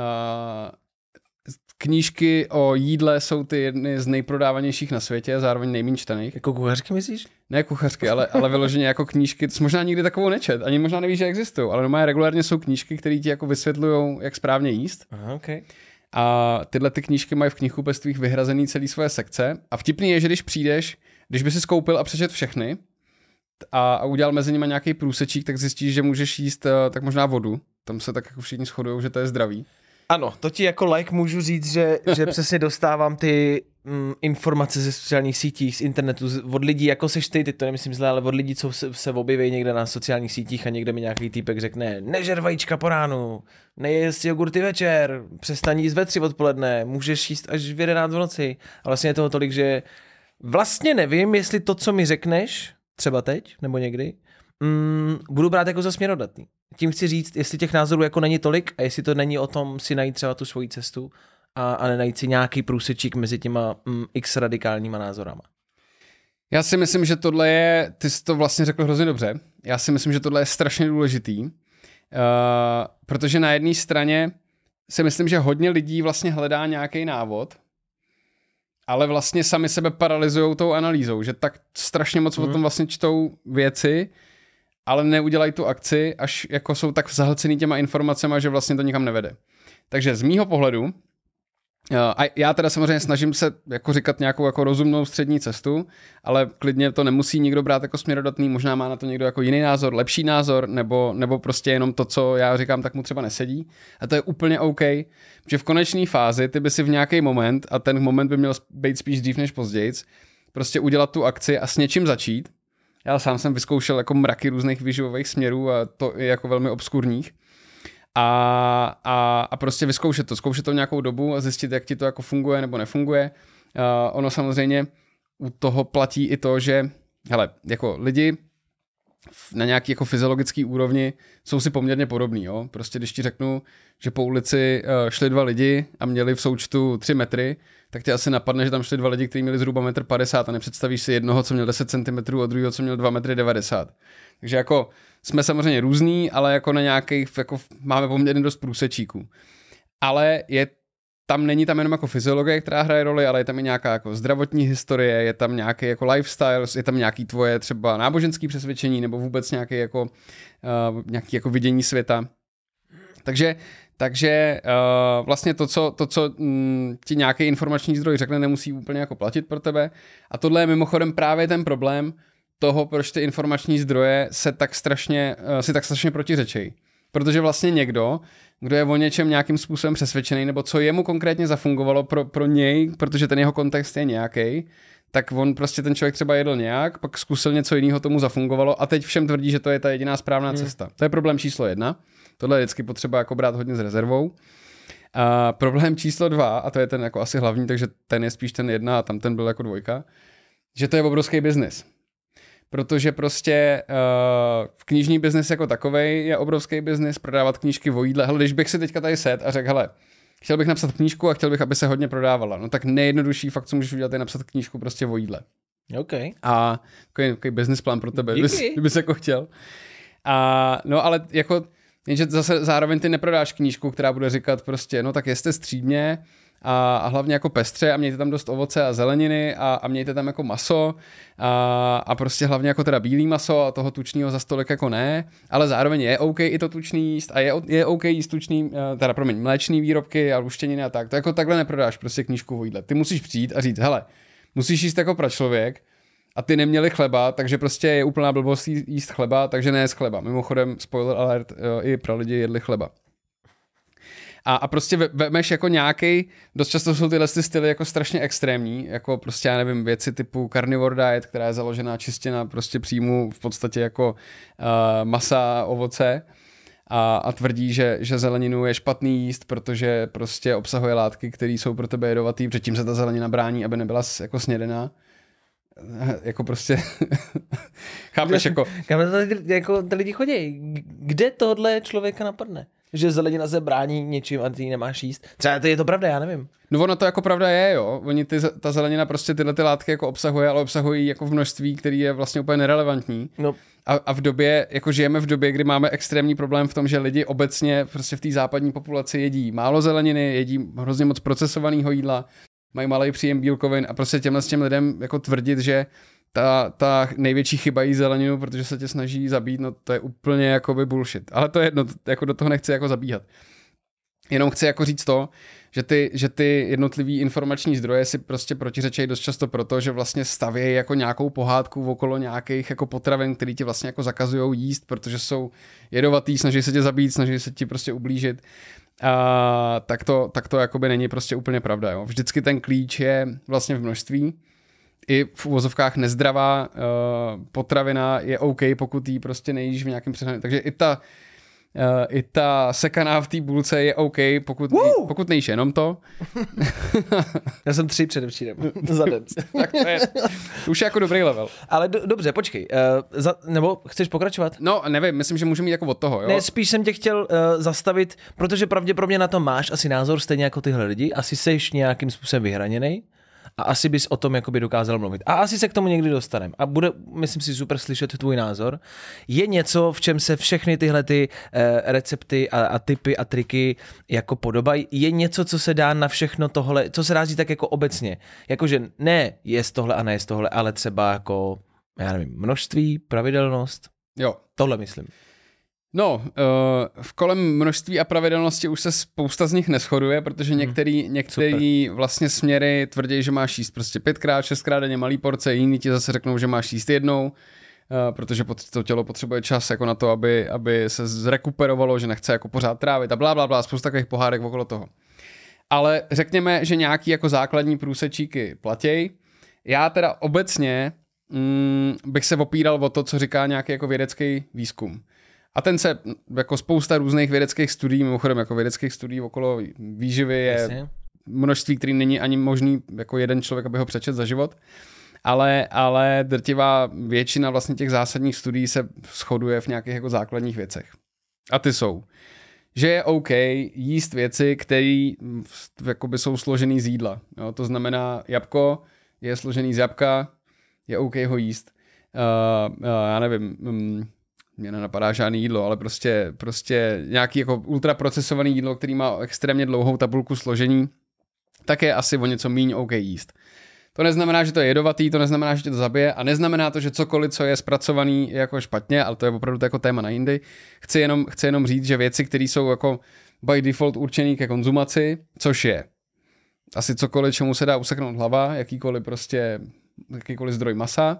Knížky o jídle jsou ty jedny z nejprodávanějších na světě, zároveň nejméně čtených. Jako kuchařky myslíš? Ne kuchařky, ale vyloženě jako knížky. To jsi možná nikdy takovou nečet, ani možná nevíš, že existují, ale normálně regulárně jsou knížky, které ti jako vysvětlují, jak správně jíst. Aha, okay. A tyhle ty knížky mají v knihkupectvích vyhrazený celý svoje sekce. A vtipný je, že když by si skoupil a přečet všechny a udělal mezi nimi nějaký průsečík, tak zjistíš, že můžeš jíst tak možná vodu. Tam se tak jako všichni shodujou, že to je zdravý. Ano, to ti jako like můžu říct, že přesně dostávám ty informace ze sociálních sítí, z internetu, od lidí, jako seš ty to nemyslím zle, ale od lidí, co se objeví někde na sociálních sítích a někde mi nějaký týpek řekne, nežer vajíčka po ránu, nejíst jogurty večer, přestaň jíst ve 3 odpoledne, můžeš jíst až v 11 v noci. A vlastně je toho tolik, že vlastně nevím, jestli to, co mi řekneš, třeba teď nebo někdy, budu brát jako za směrodatný. Tím chci říct, jestli těch názorů jako není tolik a jestli to není o tom si najít třeba tu svoji cestu a nenajít si nějaký průsečík mezi těma x radikálníma názorama. Já si myslím, že tohle je, ty jsi to vlastně řekl hrozně dobře, já si myslím, že tohle je strašně důležitý, protože na jedné straně si myslím, že hodně lidí vlastně hledá nějaký návod, ale vlastně sami sebe paralyzujou tou analýzou, že tak strašně moc o tom vlastně čtou věci, ale neudělají tu akci, až jako jsou tak zahlcený těma informacemi, že vlastně to nikam nevede. Takže z mýho pohledu, a já teda samozřejmě snažím se jako říkat nějakou jako rozumnou střední cestu, ale klidně to nemusí nikdo brát jako směrodatný, možná má na to někdo jako jiný názor, lepší názor, nebo prostě jenom to, co já říkám, tak mu třeba nesedí. A to je úplně OK, že v konečné fázi ty by si v nějaký moment, a ten moment by měl být spíš dřív než později, prostě udělat tu akci a s něčím začít. Já sám jsem vyzkoušel jako mraky různých výživových směrů a to je jako velmi obskurních. A prostě zkoušet to nějakou dobu a zjistit, jak ti to jako funguje nebo nefunguje. Ono samozřejmě u toho platí i to, že hele, jako lidi na nějaký jako fyziologický úrovni jsou si poměrně podobný. Jo? Prostě když ti řeknu, že po ulici šli 2 lidi a měli v součtu 3 metry, tak tě asi napadne, že tam šli 2 lidi, kteří měli zhruba 1,50 m a nepředstavíš si jednoho, co měl 10 cm a druhého, co měl 2,90 m. Takže jako jsme samozřejmě různý, ale jako na nějakých, jako máme poměrně dost průsečíků. Ale není tam jenom jako fyziologie, která hraje roli, ale je tam i nějaká jako zdravotní historie, je tam nějaký jako lifestyle, je tam nějaký tvoje třeba náboženský přesvědčení nebo vůbec nějaký jako vidění světa. Takže vlastně to, co ti nějaký informační zdroj řekne, nemusí úplně jako platit pro tebe. A tohle je mimochodem právě ten problém toho, proč ty informační zdroje si tak strašně protiřečejí. Protože vlastně někdo, kdo je o něčem nějakým způsobem přesvědčený, nebo co jemu konkrétně zafungovalo pro něj, protože ten jeho kontext je nějaký, tak on prostě ten člověk třeba jedl nějak, pak zkusil něco jiného, tomu zafungovalo a teď všem tvrdí, že to je ta jediná správná cesta. To je problém číslo 1. Tohle je vždycky potřeba jako brát hodně s rezervou. A problém číslo 2, a to je ten jako asi hlavní, takže ten je spíš ten 1 a tam ten byl jako 2, že to je obrovský biznis. Protože prostě knižní biznis jako takovej je obrovský biznis, prodávat knížky o jídle. Hele, když bych si teďka tady set a řekl, hele, chtěl bych napsat knížku a chtěl bych, aby se hodně prodávala, no tak nejjednodušší fakt, co můžeš udělat, je napsat knížku prostě o jídle. OK. A takový business plán pro tebe, kdybys jako chtěl. A no ale jako, jenže zase zároveň ty neprodáš knížku, která bude říkat prostě, no tak jeste střídmě a hlavně jako pestře a mějte tam dost ovoce a zeleniny a mějte tam jako maso a prostě hlavně jako teda bílý maso a toho tučného za stolik jako ne, ale zároveň je OK i to tučný jíst a je OK jíst tučný, mléčný výrobky a luštěniny a tak. To jako takhle neprodáš prostě knížku o jídle. Ty musíš přijít a říct, hele, musíš jíst jako pračlověk a ty neměli chleba, takže prostě je úplná blbost jíst chleba, takže ne z chleba. Mimochodem, spoiler alert, i pro lidi jedli chleba. A prostě vemeš jako nějaký, dost často jsou tyhle styly jako strašně extrémní, jako prostě já nevím, věci typu carnivore diet, která je založená čistě na prostě příjmu v podstatě jako masa, ovoce a tvrdí, že zeleninu je špatný jíst, protože prostě obsahuje látky, které jsou pro tebe jedovatý, předtím se ta zelenina brání, aby nebyla jako snědená. Jako prostě chápeš jako... Kam jako ty lidi chodí? Kde tohle člověka napadne? Že zelenina se brání něčím a ty ji nemáš jíst. Třeba je to pravda, já nevím. No ono to jako pravda je, jo. Ta zelenina prostě tyhle ty látky jako obsahuje, ale obsahují jako v množství, který je vlastně úplně nerelevantní. No. A v době, jako žijeme v době, kdy máme extrémní problém v tom, že lidi obecně prostě v té západní populaci jedí málo zeleniny, jedí hrozně moc procesovaného jídla, mají malý příjem bílkovin a prostě těm lidem jako tvrdit, že ta největší chyba jí zeleninu, protože se tě snaží zabít, no to je úplně jakoby bullshit. Ale to je jedno, jako do toho nechci jako zabíhat. Jenom chci jako říct to, že ty jednotlivý informační zdroje si prostě protiřečejí dost často proto, že vlastně stavějí jako nějakou pohádku okolo nějakých jako potravin, který ti vlastně jako zakazujou jíst, protože jsou jedovatý, snaží se tě zabít, snaží se ti prostě ublížit. Tak to jakoby není prostě úplně pravda. Jo. Vždycky ten klíč je vlastně v množství. I v uvozovkách nezdravá potravina je OK, pokud jí prostě nejíš v nějakém přehnaném. Takže i ta sekaná v té bulce je OK, pokud nejíš jenom to. Já jsem 3 předevčírem za den. Tak to je už jako dobrý level. Ale dobře, počkej. Nebo chceš pokračovat? No, nevím, myslím, že můžeme jít jako od toho, jo? Ne, spíš jsem tě chtěl zastavit, protože pravděpodobně na to máš asi názor stejně jako tyhle lidi. Asi seš nějakým způsobem vyhraněnej. A asi bys o tom jakoby dokázal mluvit. A asi se k tomu někdy dostaneme. A bude, myslím si, super slyšet tvůj názor. Je něco, v čem se všechny tyhle ty recepty a tipy a triky jako podobají? Je něco, co se dá na všechno tohle, co se dá říct tak jako obecně? Jakože ne jest tohle a ne jest tohle, ale třeba jako, já nevím, množství, pravidelnost? Jo. Tohle myslím. No, v kolem množství a pravidelnosti už se spousta z nich neshoduje, protože některý vlastně směry tvrdí, že máš jíst prostě 5x, 6x denně malý porce, jiní ti zase řeknou, že máš jíst jednou, protože to tělo potřebuje čas jako na to, aby se zrekuperovalo, že nechce jako pořád trávit a blá, spousta takových pohádek okolo toho. Ale řekněme, že nějaký jako základní průsečíky platěj. Já teda obecně bych se opíral o to, co říká nějaký jako vědecký výzkum. A ten se jako spousta různých vědeckých studií, mimochodem jako vědeckých studií okolo výživy je množství, který není ani možný jako jeden člověk, aby ho přečet za život. Ale drtivá většina vlastně těch zásadních studií se shoduje v nějakých jako základních věcech. A ty jsou, že je OK jíst věci, které jakoby jsou složený z jídla. Jo, to znamená, jabko je složený z jabka, je OK ho jíst. Já nevím, mě nenapadá žádný jídlo, ale prostě nějaký jako ultraprocesovaný jídlo, který má extrémně dlouhou tabulku složení, tak je asi o něco míň OK jíst. To neznamená, že to je jedovatý, to neznamená, že tě to zabije a neznamená to, že cokoliv, co je zpracovaný, je jako špatně, ale to je opravdu jako téma na jindy. Chci jenom říct, že věci, které jsou jako by default určený ke konzumaci, což je asi cokoliv, čemu se dá useknout hlava, jakýkoliv zdroj masa,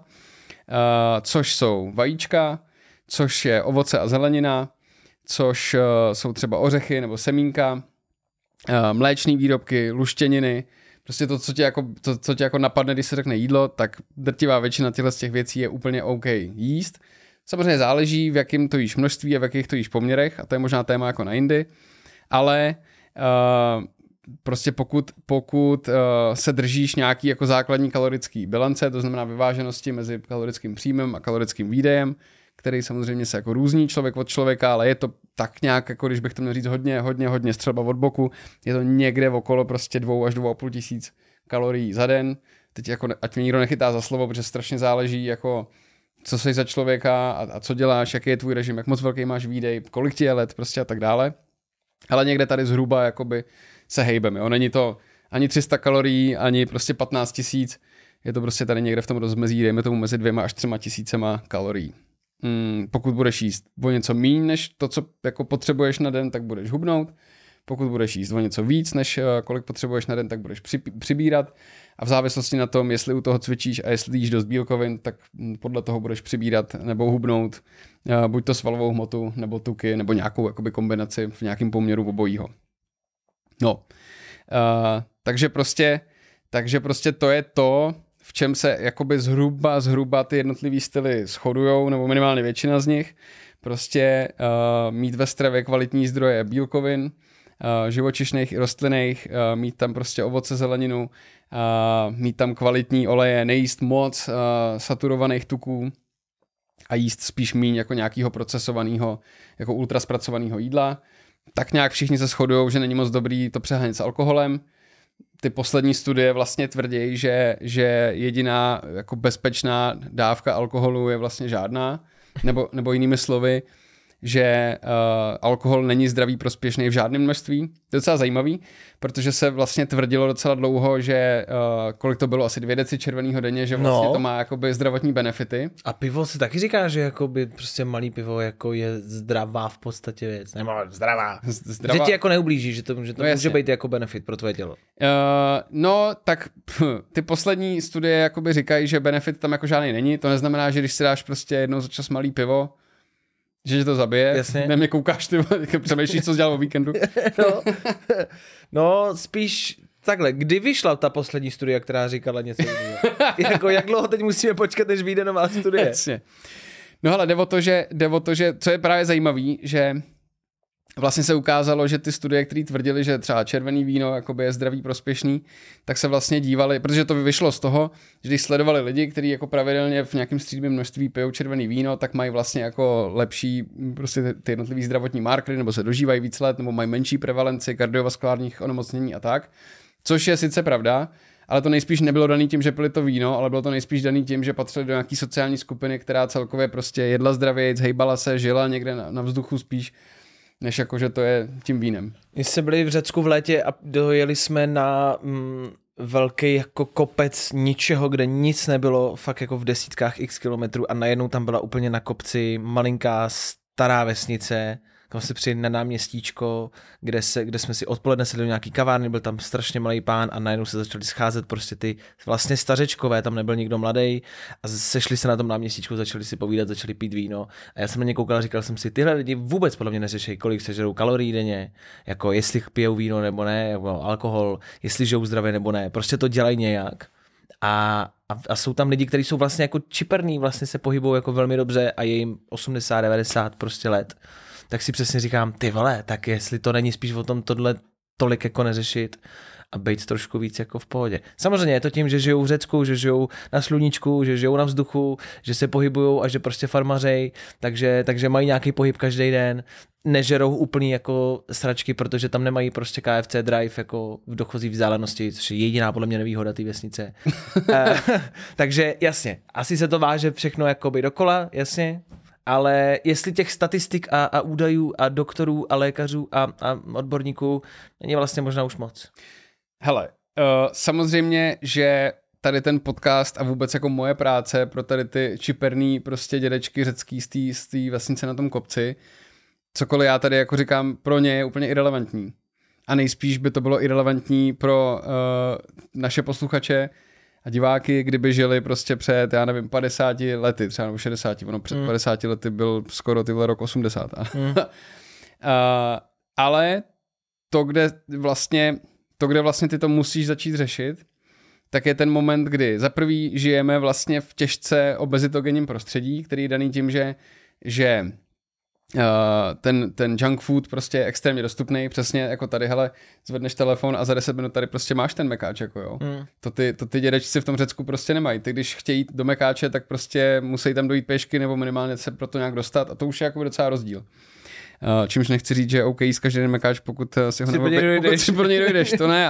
což jsou vajíčka, což je ovoce a zelenina, což jsou třeba ořechy nebo semínka, mléčné výrobky, luštěniny, prostě to, co tě jako napadne, když se řekne jídlo, tak drtivá většina těchto z těch věcí je úplně OK jíst. Samozřejmě záleží, v jakém to jíš množství a v jakých to jíš poměrech, a to je možná téma jako na jindy, ale prostě pokud se držíš nějaký jako základní kalorický bilance, to znamená vyváženosti mezi kalorickým příjmem a kalorickým výdejem, který samozřejmě se jako různí člověk od člověka, ale je to tak nějak, jako když bych to měl říct hodně střelba od boku, je to někde okolo prostě 2 až 2,5 tisíc kalorií za den. Teď jako, ať mě nikdo nechytá za slovo, protože strašně záleží, jako co jsi za člověka a co děláš, jaký je tvůj režim, jak moc velký máš výdej, kolik ti je let prostě a tak dále. Ale někde tady zhruba jakoby se hejbeme. Jo? Není to ani 300 kalorií, ani prostě 15 tisíc. Je to prostě tady někde v tom rozmezí, dejme tomu mezi 2 až 3 tisícema kalorií. Pokud budeš jíst o něco míň než to, co jako potřebuješ na den, tak budeš hubnout. Pokud budeš jíst o něco víc, než kolik potřebuješ na den, tak budeš přibírat. A v závislosti na tom, jestli u toho cvičíš a jestli jíš dost bílkovin, tak podle toho budeš přibírat nebo hubnout buď to svalovou hmotu, nebo tuky, nebo nějakou jakoby kombinaci v nějakém poměru obojího. No, takže prostě to je to, v čem se jakoby zhruba ty jednotlivý styly shodujou, nebo minimálně většina z nich. Prostě mít ve stravě kvalitní zdroje bílkovin, živočišných i rostlinných, mít tam prostě ovoce, zeleninu, mít tam kvalitní oleje, nejíst moc saturovaných tuků a jíst spíš míň jako nějakého procesovaného, jako ultraspracovaného jídla. Tak nějak všichni se shodujou, že není moc dobrý to přehánět s alkoholem. Ty poslední studie vlastně tvrdí, že jediná jako bezpečná dávka alkoholu je vlastně žádná, nebo jinými slovy, že alkohol není zdravý prospěšný v žádném množství. To je docela zajímavý, protože se vlastně tvrdilo docela dlouho, že kolik to bylo, asi 2 deci červeného denně, že vlastně to má jakoby zdravotní benefity. A pivo se taky říká, že jakoby prostě malý pivo jako je zdravá v podstatě věc. Nebo zdravá. Že ti jako neublíží, že to může být jako benefit pro tvoje tělo. No, tak ty poslední studie jakoby říkají, že benefit tam jako žádný není. To neznamená, že když si dáš prostě jednou za čas malý pivo, že tě to zabije. Jasně. Na mě koukáš, ty přemýšlíš, co jsi dělal o víkendu. No, spíš takhle. Kdy vyšla ta poslední studie, která říkala něco jiného? Jako, jak dlouho teď musíme počkat, než vyjde nová studie? Jasně. No hele, jde o to, že co je právě zajímavý, že vlastně se ukázalo, že ty studie, které tvrdili, že třeba červený víno jakoby je zdravý, prospěšný, tak se vlastně dívali, protože to vyšlo z toho, že když sledovali lidi, kteří jako pravidelně v nějakém střídmém množství pijou červený víno, tak mají vlastně jako lepší prostě ty jednotlivý zdravotní markery, nebo se dožívají víc let, nebo mají menší prevalenci kardiovaskulárních onemocnění a tak. Což je sice pravda, ale to nejspíš nebylo daný tím, že pili to víno, ale bylo to nejspíš daný tím, že patřili do nějaký sociální skupiny, která celkově prostě jedla zdravějc, hejbala se, žila někde na vzduchu spíš, než jako, že to je tím vínem. My jsme byli v Řecku v létě a dojeli jsme na velký jako kopec ničeho, kde nic nebylo, fakt jako v desítkách x kilometrů a najednou tam byla úplně na kopci malinká stará vesnice, kam se přijeli na náměstíčko, kde jsme si odpoledne sedli do nějaký kavárny, byl tam strašně malý pán a najednou se začali scházet prostě ty vlastně stařečkové, tam nebyl nikdo mladý a sešli se na tom náměstíčku, začali si povídat, začali pít víno a já jsem na ně koukal a říkal jsem si, tyhle lidi vůbec podle mě neřeší, kolik sežerou kalorií denně, jako jestli pijou víno nebo ne, jako alkohol, jestli žijou zdravě nebo ne, prostě to dělají nějak. A jsou tam lidi, kteří jsou vlastně jako čiperný, vlastně se pohybují jako velmi dobře a je jim 80, 90 prostě let. Tak si přesně říkám, ty vole, tak jestli to není spíš o tom tohle tolik jako neřešit a být trošku víc jako v pohodě. Samozřejmě je to tím, že žijou v Řecku, že žijou na sluníčku, že žijou na vzduchu, že se pohybujou a že prostě farmařej, takže mají nějaký pohyb každý den, nežerou úplný jako sračky, protože tam nemají prostě KFC drive jako v dochozí vzdálenosti, což je jediná podle mě nevýhoda té vesnice. Takže jasně, asi se to váže všechno jakoby dokola, jasně. Ale jestli těch statistik a údajů a doktorů a lékařů a odborníků není vlastně možná už moc. Hele, samozřejmě, že tady ten podcast a vůbec jako moje práce pro tady ty čiperný prostě dědečky řecký z té vesnice na tom kopci, cokoliv já tady jako říkám, pro ně je úplně irelevantní. A nejspíš by to bylo irelevantní pro naše posluchače a diváky, kdyby žili prostě před, já nevím, 50 lety, třeba nebo 60, ono před 50 lety byl skoro tyhle rok 80. Ale to, kde vlastně ty to musíš začít řešit, tak je ten moment, kdy za prvý žijeme vlastně v těžce obezitogenním prostředí, který je daný tím, že ten junk food prostě je extrémně dostupný, přesně jako tady, hele, zvedneš telefon a za 10 minut tady prostě máš ten mekáč, jako jo. To ty dědečci v tom Řecku prostě nemají. Ty, když chtějí jít do mekáče, tak prostě musí tam dojít pěšky nebo minimálně se pro to nějak dostat a to už je jako docela rozdíl. Čímž nechci říct, že OK, z každý den mekáč, pokud si ho pokud si pro něj dojdeš, to ne,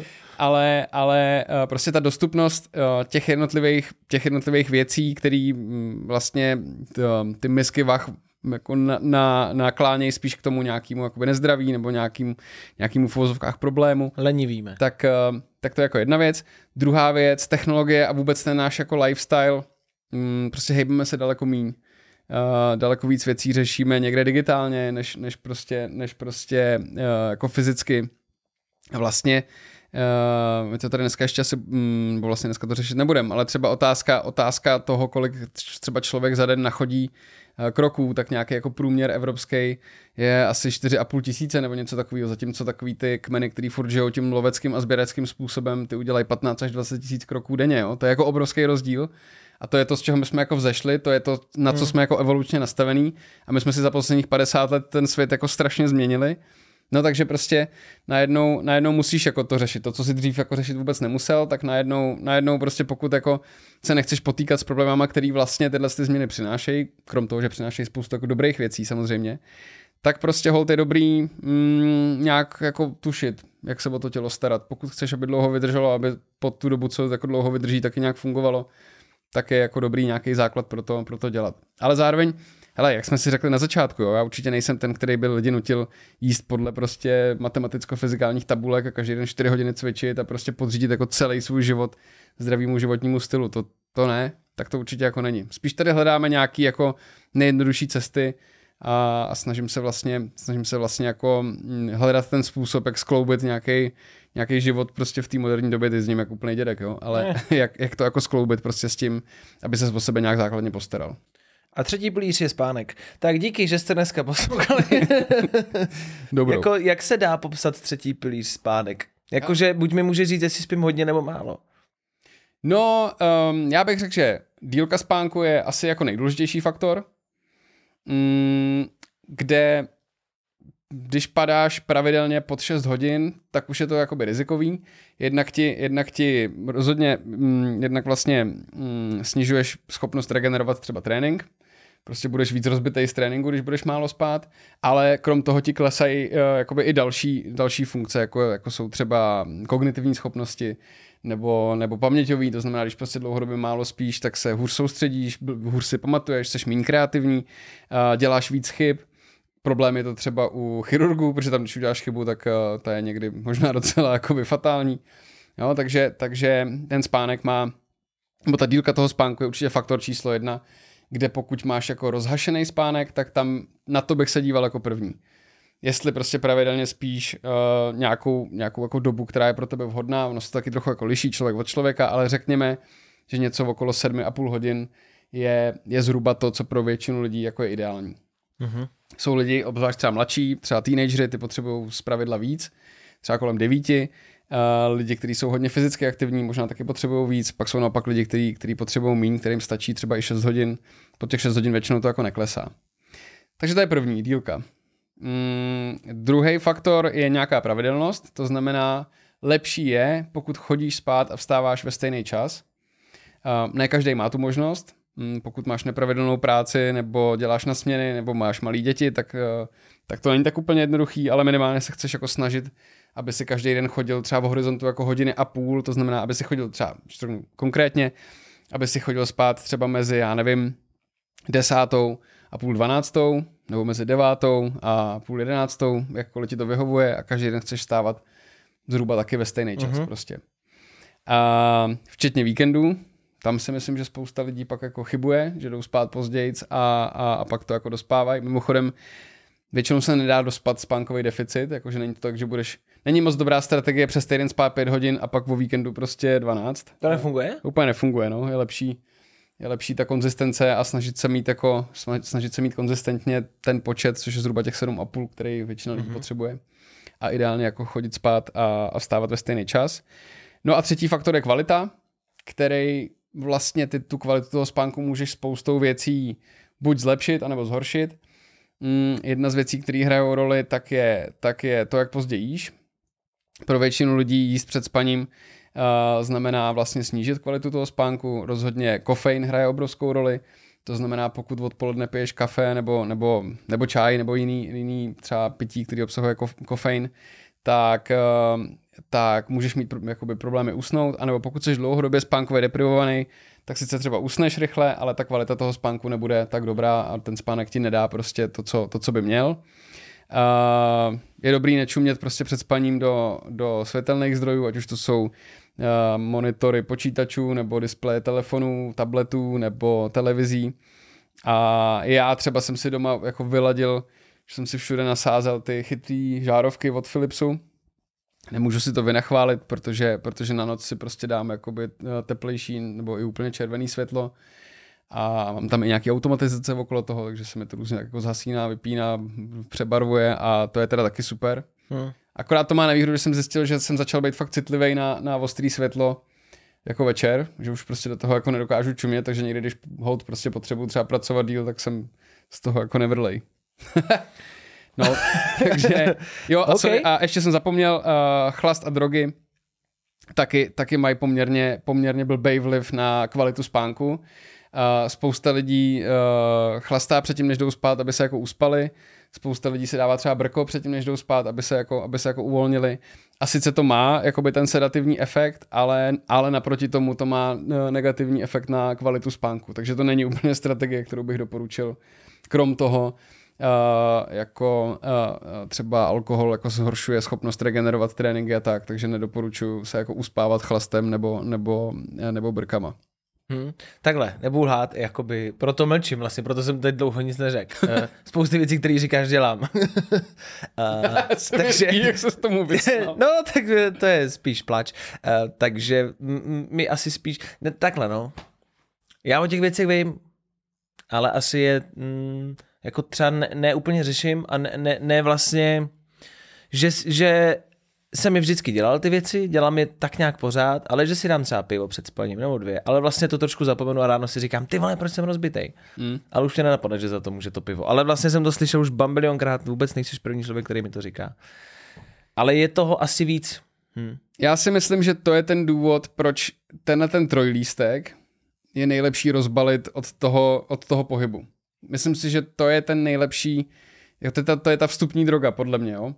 ale prostě ta dostupnost těch jednotlivých věcí, který vlastně ty misky vah jako naklánějí spíš k tomu nějakému jakoby nezdraví nebo nějakému v uvozovkách problému. Lenivíme. Tak to je jako jedna věc. Druhá věc, technologie a vůbec ten náš jako lifestyle, prostě hejbeme se daleko míň. Daleko víc věcí řešíme někde digitálně, než prostě jako fyzicky. A vlastně my to tady dneska ještě asi, bo vlastně dneska to řešit nebudem, ale třeba otázka toho, kolik třeba člověk za den nachodí kroků, tak nějaký jako průměr evropský je asi 4,5 tisíce nebo něco takového, zatímco takový ty kmeny, který furt žijou tím loveckým a sběreckým způsobem, ty udělají 15 až 20 tisíc kroků denně, jo? To je jako obrovský rozdíl. A to je to, z čeho my jsme jako vzešli, to je to, na co jsme jako evolučně nastavení a my jsme si za posledních 50 let ten svět jako strašně změnili. No takže prostě najednou musíš jako to řešit. To, co si dřív jako řešit vůbec nemusel, tak najednou prostě pokud jako se nechceš potýkat s problémama, který vlastně tyhle ty změny přinášejí, krom toho, že přinášejí spoustu jako dobrých věcí samozřejmě, tak prostě holt je dobrý nějak jako tušit, jak se o to tělo starat. Pokud chceš, aby dlouho vydrželo, aby pod tu dobu, co jako dlouho vydrží, taky nějak fungovalo, tak je jako dobrý nějaký základ pro to dělat. Ale zároveň, hele, jak jsme si řekli na začátku, jo, já určitě nejsem ten, který by lidi nutil jíst podle prostě matematicko-fyzikálních tabulek a každý den 4 hodiny cvičit a prostě podřídit jako celý svůj život zdravému životnímu stylu. To ne, tak to určitě jako není. Spíš tady hledáme nějaký jako nejjednodušší cesty a snažím se vlastně jako hledat ten způsob, jak skloubit nějaký život prostě v té moderní době, ty s ním jako úplný dědek, jo, ale jak to jako skloubit prostě s tím, aby ses o sebe nějak základně postaral. A třetí pilíř je spánek. Tak díky, že jste dneska poslouchali. Jako, jak se dá popsat třetí pilíř spánek? Jakože buď mi může říct, jestli spím hodně nebo málo. No, já bych řekl, že dílka spánku je asi jako nejdůležitější faktor, kde když padáš pravidelně pod 6 hodin, tak už je to jakoby rizikový. Jednak ti rozhodně jednak vlastně snižuješ schopnost regenerovat třeba trénink. Prostě budeš víc rozbitej z tréninku, když budeš málo spát, ale krom toho ti klesají jakoby i další funkce, jako jsou třeba kognitivní schopnosti nebo paměťový, to znamená, když prostě dlouhodobě málo spíš, tak se hůř soustředíš, hůř si pamatuješ, jsi méně kreativní, děláš víc chyb. Problém je to třeba u chirurgů, protože tam, když uděláš chybu, tak ta je někdy možná docela jakoby fatální. Jo, takže ten spánek má, nebo ta dílka toho spánku je určitě faktor číslo 1, kde pokud máš jako rozhašený spánek, tak tam na to bych se díval jako první. Jestli prostě pravidelně spíš nějakou jako dobu, která je pro tebe vhodná, ono se taky trochu jako liší člověk od člověka, ale řekněme, že něco okolo 7,5 hodin je zhruba to, co pro většinu lidí jako je ideální. Mm-hmm. Jsou lidi, obzvlášť třeba mladší, třeba teenageři, ty potřebují zpravidla víc, třeba kolem 9. Lidi, kteří jsou hodně fyzicky aktivní, možná taky potřebují víc, pak jsou naopak lidi, kteří potřebují míň, kterým stačí třeba i 6 hodin, po těch 6 hodin většinou to jako neklesá. Takže to je první dílka. Druhý faktor je nějaká pravidelnost, to znamená, lepší je, pokud chodíš spát a vstáváš ve stejný čas. Ne každý má tu možnost. Pokud máš nepravidelnou práci, nebo děláš na směny, nebo máš malý děti, tak to není tak úplně jednoduchý, ale minimálně se chceš jako snažit, aby si každý den chodil třeba v horizontu jako 1,5 hodiny, to znamená, aby si chodil třeba konkrétně, aby si chodil spát třeba mezi, já nevím, 10 a půl 12, nebo mezi 9 a půl 11, jakkoliv ti to vyhovuje a každý den chceš vstávat zhruba taky ve stejný čas prostě. A včetně víkendů, tam si myslím, že spousta lidí pak jako chybuje, že jdou spát pozdějc a pak to jako dospávají. Mimochodem, většinou se nedá dospat spánkový deficit, jakože není to tak, že není moc dobrá strategie přes týden spát 5 hodin a pak o víkendu prostě 12. To nefunguje? Úplně nefunguje, no. Je lepší ta konzistence a snažit se mít konzistentně ten počet, což je zhruba těch 7,5, který většina lidí potřebuje. A ideálně jako chodit spát a vstávat ve stejný čas. No a třetí faktor je kvalita, který vlastně ty tu kvalitu toho spánku můžeš spoustou věcí buď zlepšit, anebo zhoršit. Jedna z věcí, které hrajou roli, tak je to, jak pozdě jíš. Pro většinu lidí jíst před spaním znamená vlastně snížit kvalitu toho spánku. Rozhodně kofein hraje obrovskou roli. To znamená, pokud odpoledne piješ kafe nebo čaj nebo jiný třeba pití, který obsahuje kofein, tak můžeš mít jakoby problémy usnout, anebo pokud jsi dlouhodobě spánkově deprivovaný, tak sice třeba usneš rychle, ale ta kvalita toho spánku nebude tak dobrá a ten spánek ti nedá prostě to co by měl. Je dobrý nečumět prostě před spaním do světelných zdrojů, ať už to jsou monitory počítačů, nebo displeje telefonů, tabletů, nebo televizí. A já třeba jsem si doma jako vyladil, že jsem si všude nasázel ty chytrý žárovky od Philipsu. Nemůžu si to vynachválit, protože na noc si prostě dám jakoby teplejší nebo i úplně červený světlo. A mám tam i nějaký automatizace okolo toho, takže se mi to různě jako zhasíná, vypíná, přebarvuje a to je teda taky super. Akorát to má nevýhodu, že jsem zjistil, že jsem začal být fakt citlivý na ostrý světlo jako večer, že už prostě do toho jako nedokážu čumět, takže někdy, když hold prostě potřebuji třeba pracovat díl, tak jsem z toho jako nevrlej. No, takže jo, okay. A ještě jsem zapomněl, chlast a drogy taky mají poměrně blbej vliv na kvalitu spánku. Spousta lidí chlastá předtím, než jdou spát, aby se jako uspali. Spousta lidí si dává třeba brko předtím, než jdou spát, aby se jako uvolnili. A sice to má jakoby ten sedativní efekt, ale naproti tomu to má negativní efekt na kvalitu spánku. Takže to není úplně strategie, kterou bych doporučil. Krom toho, třeba alkohol jako zhoršuje schopnost regenerovat tréninky a tak, takže nedoporučuji se jako uspávat chlastem nebo brkama. Takhle, nebudu lhát, jakoby, proto mlčím vlastně, proto jsem teď dlouho nic neřekl. Spousty věcí, které říkáš, dělám. Takže jak se s tomu vysnal. No, tak to je spíš plač. Takže my asi spíš, ne, takhle no. Já o těch věcech vím, ale asi je jako třeba ne úplně řeším a ne vlastně, že jsem mi vždycky dělal ty věci, dělám je tak nějak pořád, ale že si dám třeba pivo před spaním nebo 2, ale vlastně to trošku zapomenu a ráno si říkám, ty vole, proč jsem rozbitej? Ale už mě nenapadne, že za to může to pivo. Ale vlastně jsem to slyšel už bambilionkrát, vůbec nejsi první člověk, který mi to říká. Ale je toho asi víc. Já si myslím, že to je ten důvod, proč ten trojlístek je nejlepší rozbalit od toho pohybu. Myslím si, že to je ten nejlepší, to je ta vstupní droga, podle mě, jo.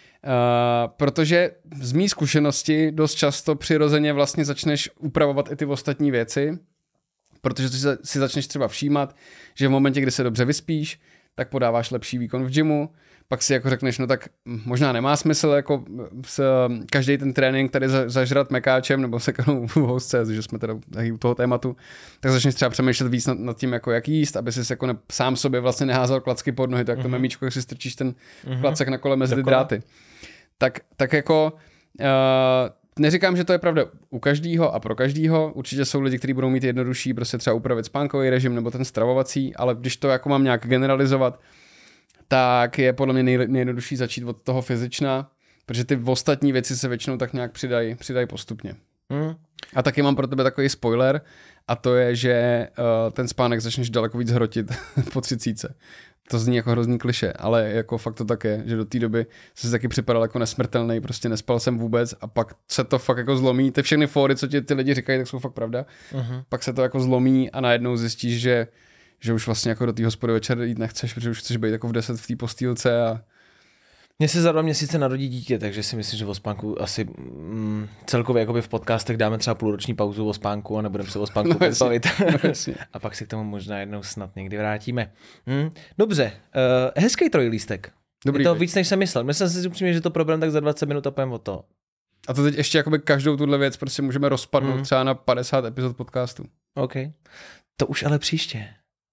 Protože z mý zkušenosti dost často přirozeně vlastně začneš upravovat i ty ostatní věci, protože si začneš třeba všímat, že v momentě, kdy se dobře vyspíš, tak podáváš lepší výkon v gymu, pak si jako řekneš, no tak možná nemá smysl jako každý ten trénink tady zažrat mekáčem nebo sekanou v housce, že jsme teda u toho tématu, tak začneš třeba přemýšlet víc nad tím, jako jak jíst, aby si jako sám sobě vlastně neházel klacky pod nohy, tak to memíčko, jak si strčíš ten klacek na kole mezi ty dráty. Tak jako neříkám, že to je pravda u každého a pro každého. Určitě jsou lidi, kteří budou mít jednodušší prostě třeba upravit spánkový režim nebo ten stravovací, ale když to jako mám nějak generalizovat, tak je podle mě nejjednodušší začít od toho fyzična, protože ty ostatní věci se většinou tak nějak přidají postupně. A taky mám pro tebe takový spoiler a to je, že ten spánek začneš daleko víc hrotit po 30. To zní jako hrozný klišé, ale jako fakt to tak je, že do té doby jsi taky připadal jako nesmrtelný, prostě nespal jsem vůbec a pak se to fakt jako zlomí. Ty všechny fóry, co ti ty lidi říkají, tak jsou fakt pravda. Pak se to jako zlomí a najednou zjistíš, že už vlastně jako do té hospody večer jít nechceš, protože už chceš být jako v 10 v té postýlce a Mně se za 2 měsíce narodí dítě, takže si myslím, že o spánku asi celkově jakoby v podcastech dáme třeba půlroční pauzu o spánku a nebudeme se o spánku bavit. A pak si k tomu možná jednou snad někdy vrátíme. Dobře, hezký trojlístek. Dobrý, je to víc, než jsem myslel. Myslel jsem si upřímně, že to problém tak za 20 minut a pojďme o to. A to teď ještě jakoby každou tuhle věc prostě můžeme rozpadnout třeba na 50 epizod podcastu. OK. To už ale příště.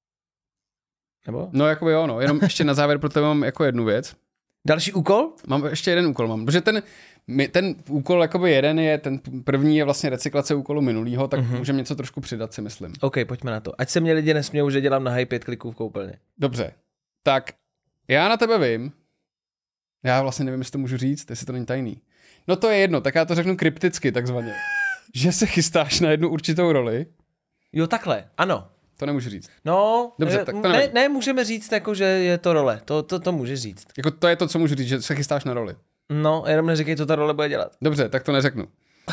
Nebo? No jakoby jo, no. Jenom ještě na závěr pro tebe mám jako jednu věc. Další úkol? Mám ještě jeden úkol, protože ten úkol jakoby jeden je, ten první je vlastně recyklace úkolu minulýho, tak můžeme něco trošku přidat, si myslím. OK, pojďme na to. Ať se mě lidi nesmějou, že dělám na 5 kliků v koupelně. Dobře, tak já na tebe vím, já vlastně nevím, jestli to můžu říct, jestli to není tajný. No to je jedno, tak já to řeknu krypticky takzvaně, že se chystáš na jednu určitou roli. Jo, takhle, ano. To nemůžu říct. No, Dobře, tak to nevím. ne, můžeme říct, jako, že je to role. To může říct. Jako to je to, co můžu říct, že se chystáš na roli. No, jenom neříkej, co ta role bude dělat. Dobře, tak to neřeknu.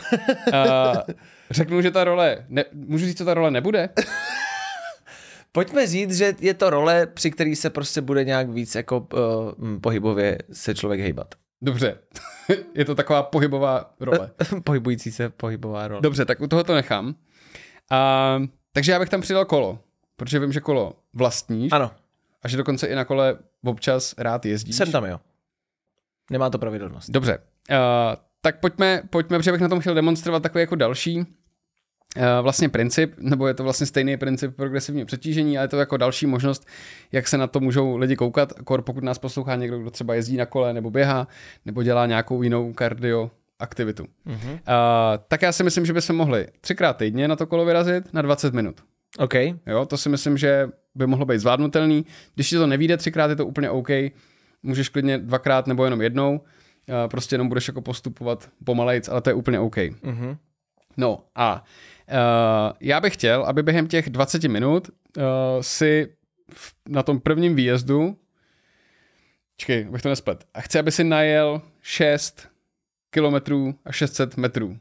Řeknu, že ta role... Můžu říct, co ta role nebude? Pojďme říct, že je to role, při který se prostě bude nějak víc jako pohybově se člověk hejbat. Dobře. Je to taková pohybová role. Pohybující se pohybová role. Dobře, tak u toho to nechám. Takže já bych tam přidal kolo, protože vím, že kolo vlastníš. Ano. A že dokonce i na kole občas rád jezdíš. Jsem tam, jo. Nemá to pravidelnost. Dobře. Tak pojďme, protože bych na tom chtěl demonstrovat takový jako další vlastně princip, nebo je to vlastně stejný princip progresivního přetížení, ale je to jako další možnost, jak se na to můžou lidi koukat, pokud nás poslouchá někdo, kdo třeba jezdí na kole, nebo běhá, nebo dělá nějakou jinou kardio aktivitu. Mm-hmm. Tak já si myslím, že bychom mohli 3x týdně na to kolo vyrazit na 20 minut. OK. Jo, to si myslím, že by mohlo být zvládnutelný. Když ti to nevyjde 3x, je to úplně OK. Můžeš klidně 2x nebo jenom jednou. Prostě jenom budeš jako postupovat pomalejc, ale to je úplně OK. Mm-hmm. No a já bych chtěl, aby během těch 20 minut si na tom prvním výjezdu abych to nesplet. A chci, aby si najel 6 kilometrů a 600 metrů.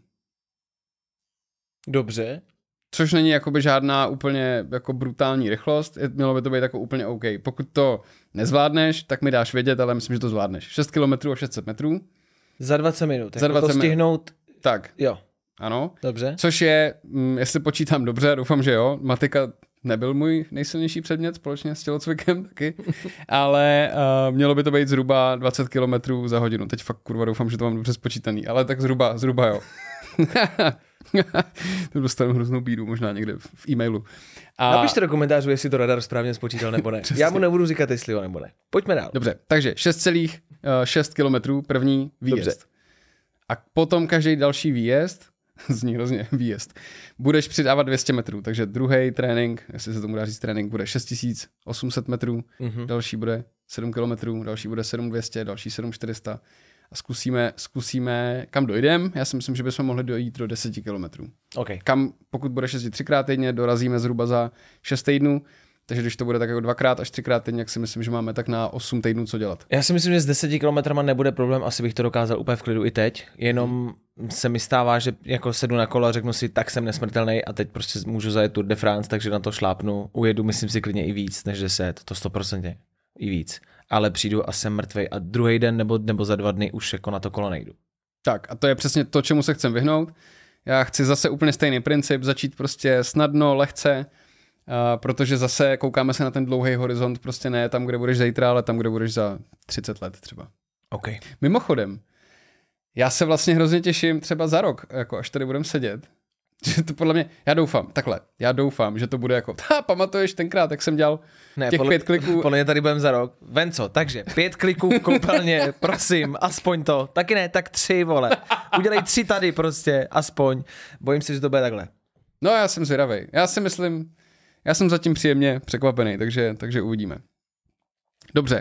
Dobře. Což není jakoby žádná úplně jako brutální rychlost, mělo by to být jako úplně OK. Pokud to nezvládneš, tak mi dáš vědět, ale myslím, že to zvládneš. 6 kilometrů a 600 metrů. Za 20 minut. Za 20 to stihnout. Tak. Jo. Ano. Dobře. Což je, jestli počítám dobře, doufám, že jo, matika nebyl můj nejsilnější předmět společně s tělocvikem taky, ale mělo by to být zhruba 20 km za hodinu. Teď fakt kurva doufám, že to mám dobře spočítaný, ale tak zhruba jo. To dostanu hroznou bídu možná někde v e-mailu. Napište do komentářů, jestli to radar správně spočítal nebo ne. Já mu nebudu říkat, jestli jo nebo ne. Pojďme dál. Dobře, takže 6,6 km první výjezd. Dobře. A potom každý další výjezd, zní hrozně výjezd, budeš přidávat 200 metrů, takže druhý trénink, jestli se tomu dá říct trénink, bude 6800 metrů, další bude 7 km, další bude 7200, další 7400 a zkusíme, kam dojdem. Já si myslím, že bychom mohli dojít do 10 km. Okay. Kam, pokud bude 6 3x týdně, dorazíme zhruba za 6 týdnů, takže když to bude tak jako 2x až 3x týdně, jak si myslím, že máme tak na 8 týdnů co dělat. Já si myslím, že s 10 kilometrama nebude problém, asi bych to dokázal úplně v klidu i teď, jenom se mi stává, že jako sedu na kolo a řeknu si, tak jsem nesmrtelný a teď prostě můžu zajet Tour de France, takže na to šlápnu, ujedu, myslím si klidně i víc než 10, to 100% i víc, ale přijdu a jsem mrtvej a druhý den nebo za 2 dny už jako na to kolo nejdu. Tak a to je přesně to, čemu se chcem vyhnout. Já chci zase úplně stejný princip, začít prostě snadno, lehce, protože zase koukáme se na ten dlouhý horizont, prostě ne tam, kde budeš zítra, ale tam, kde budeš za 30 let třeba. Okay. Mimochodem, já se vlastně hrozně těším třeba za rok, jako až tady budeme sedět, že to podle mě, já doufám, že to bude jako, pamatuješ tenkrát, jak jsem dělal těch 5 kliků. Podle mě tady budeme za rok. Venco, takže 5 kliků v koupelně, prosím, aspoň to. Taky ne, tak 3, vole. Udělej 3 tady prostě, aspoň. Bojím se, že to bude takhle. No já jsem zvědavej. Já si myslím, já jsem zatím příjemně překvapený, takže uvidíme. Dobře.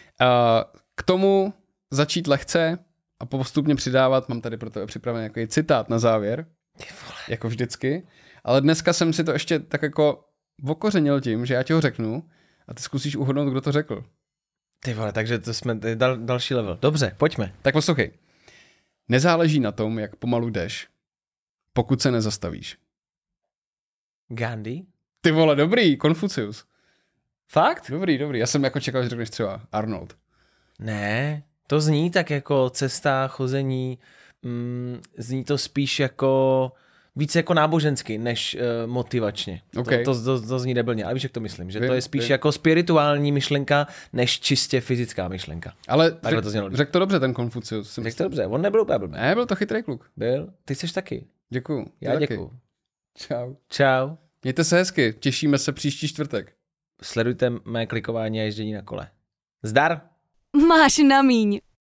K tomu začít lehce a postupně přidávat, mám tady pro tebe připravený nějaký citát na závěr, jako vždycky, ale dneska jsem si to ještě tak jako okořenil tím, že já ti ho řeknu a ty zkusíš uhodnout, kdo to řekl. Ty vole, takže to jsme další level. Dobře, pojďme. Tak poslouchej. Nezáleží na tom, jak pomalu jdeš, pokud se nezastavíš. Gandhi? Ty vole, dobrý, Konfucius. Fakt? Dobrý. Já jsem jako čekal, že řekneš třeba Arnold. Ne, to zní tak jako cesta, chození, zní to spíš jako více jako nábožensky, než motivačně. Okay. To zní debilně, ale víš, jak to myslím, že to je spíš jako spirituální myšlenka, než čistě fyzická myšlenka. Ale řekl to dobře ten Konfucius. Řekl to dobře, on nebyl úplně blbý. Ne, byl to chytrý kluk. Byl, ty jsi taky. Děkuju. Já děkuju. Čau. Mějte se hezky, těšíme se příští čtvrtek. Sledujte mé klikování a ježdění na kole. Zdar! Máš na míň.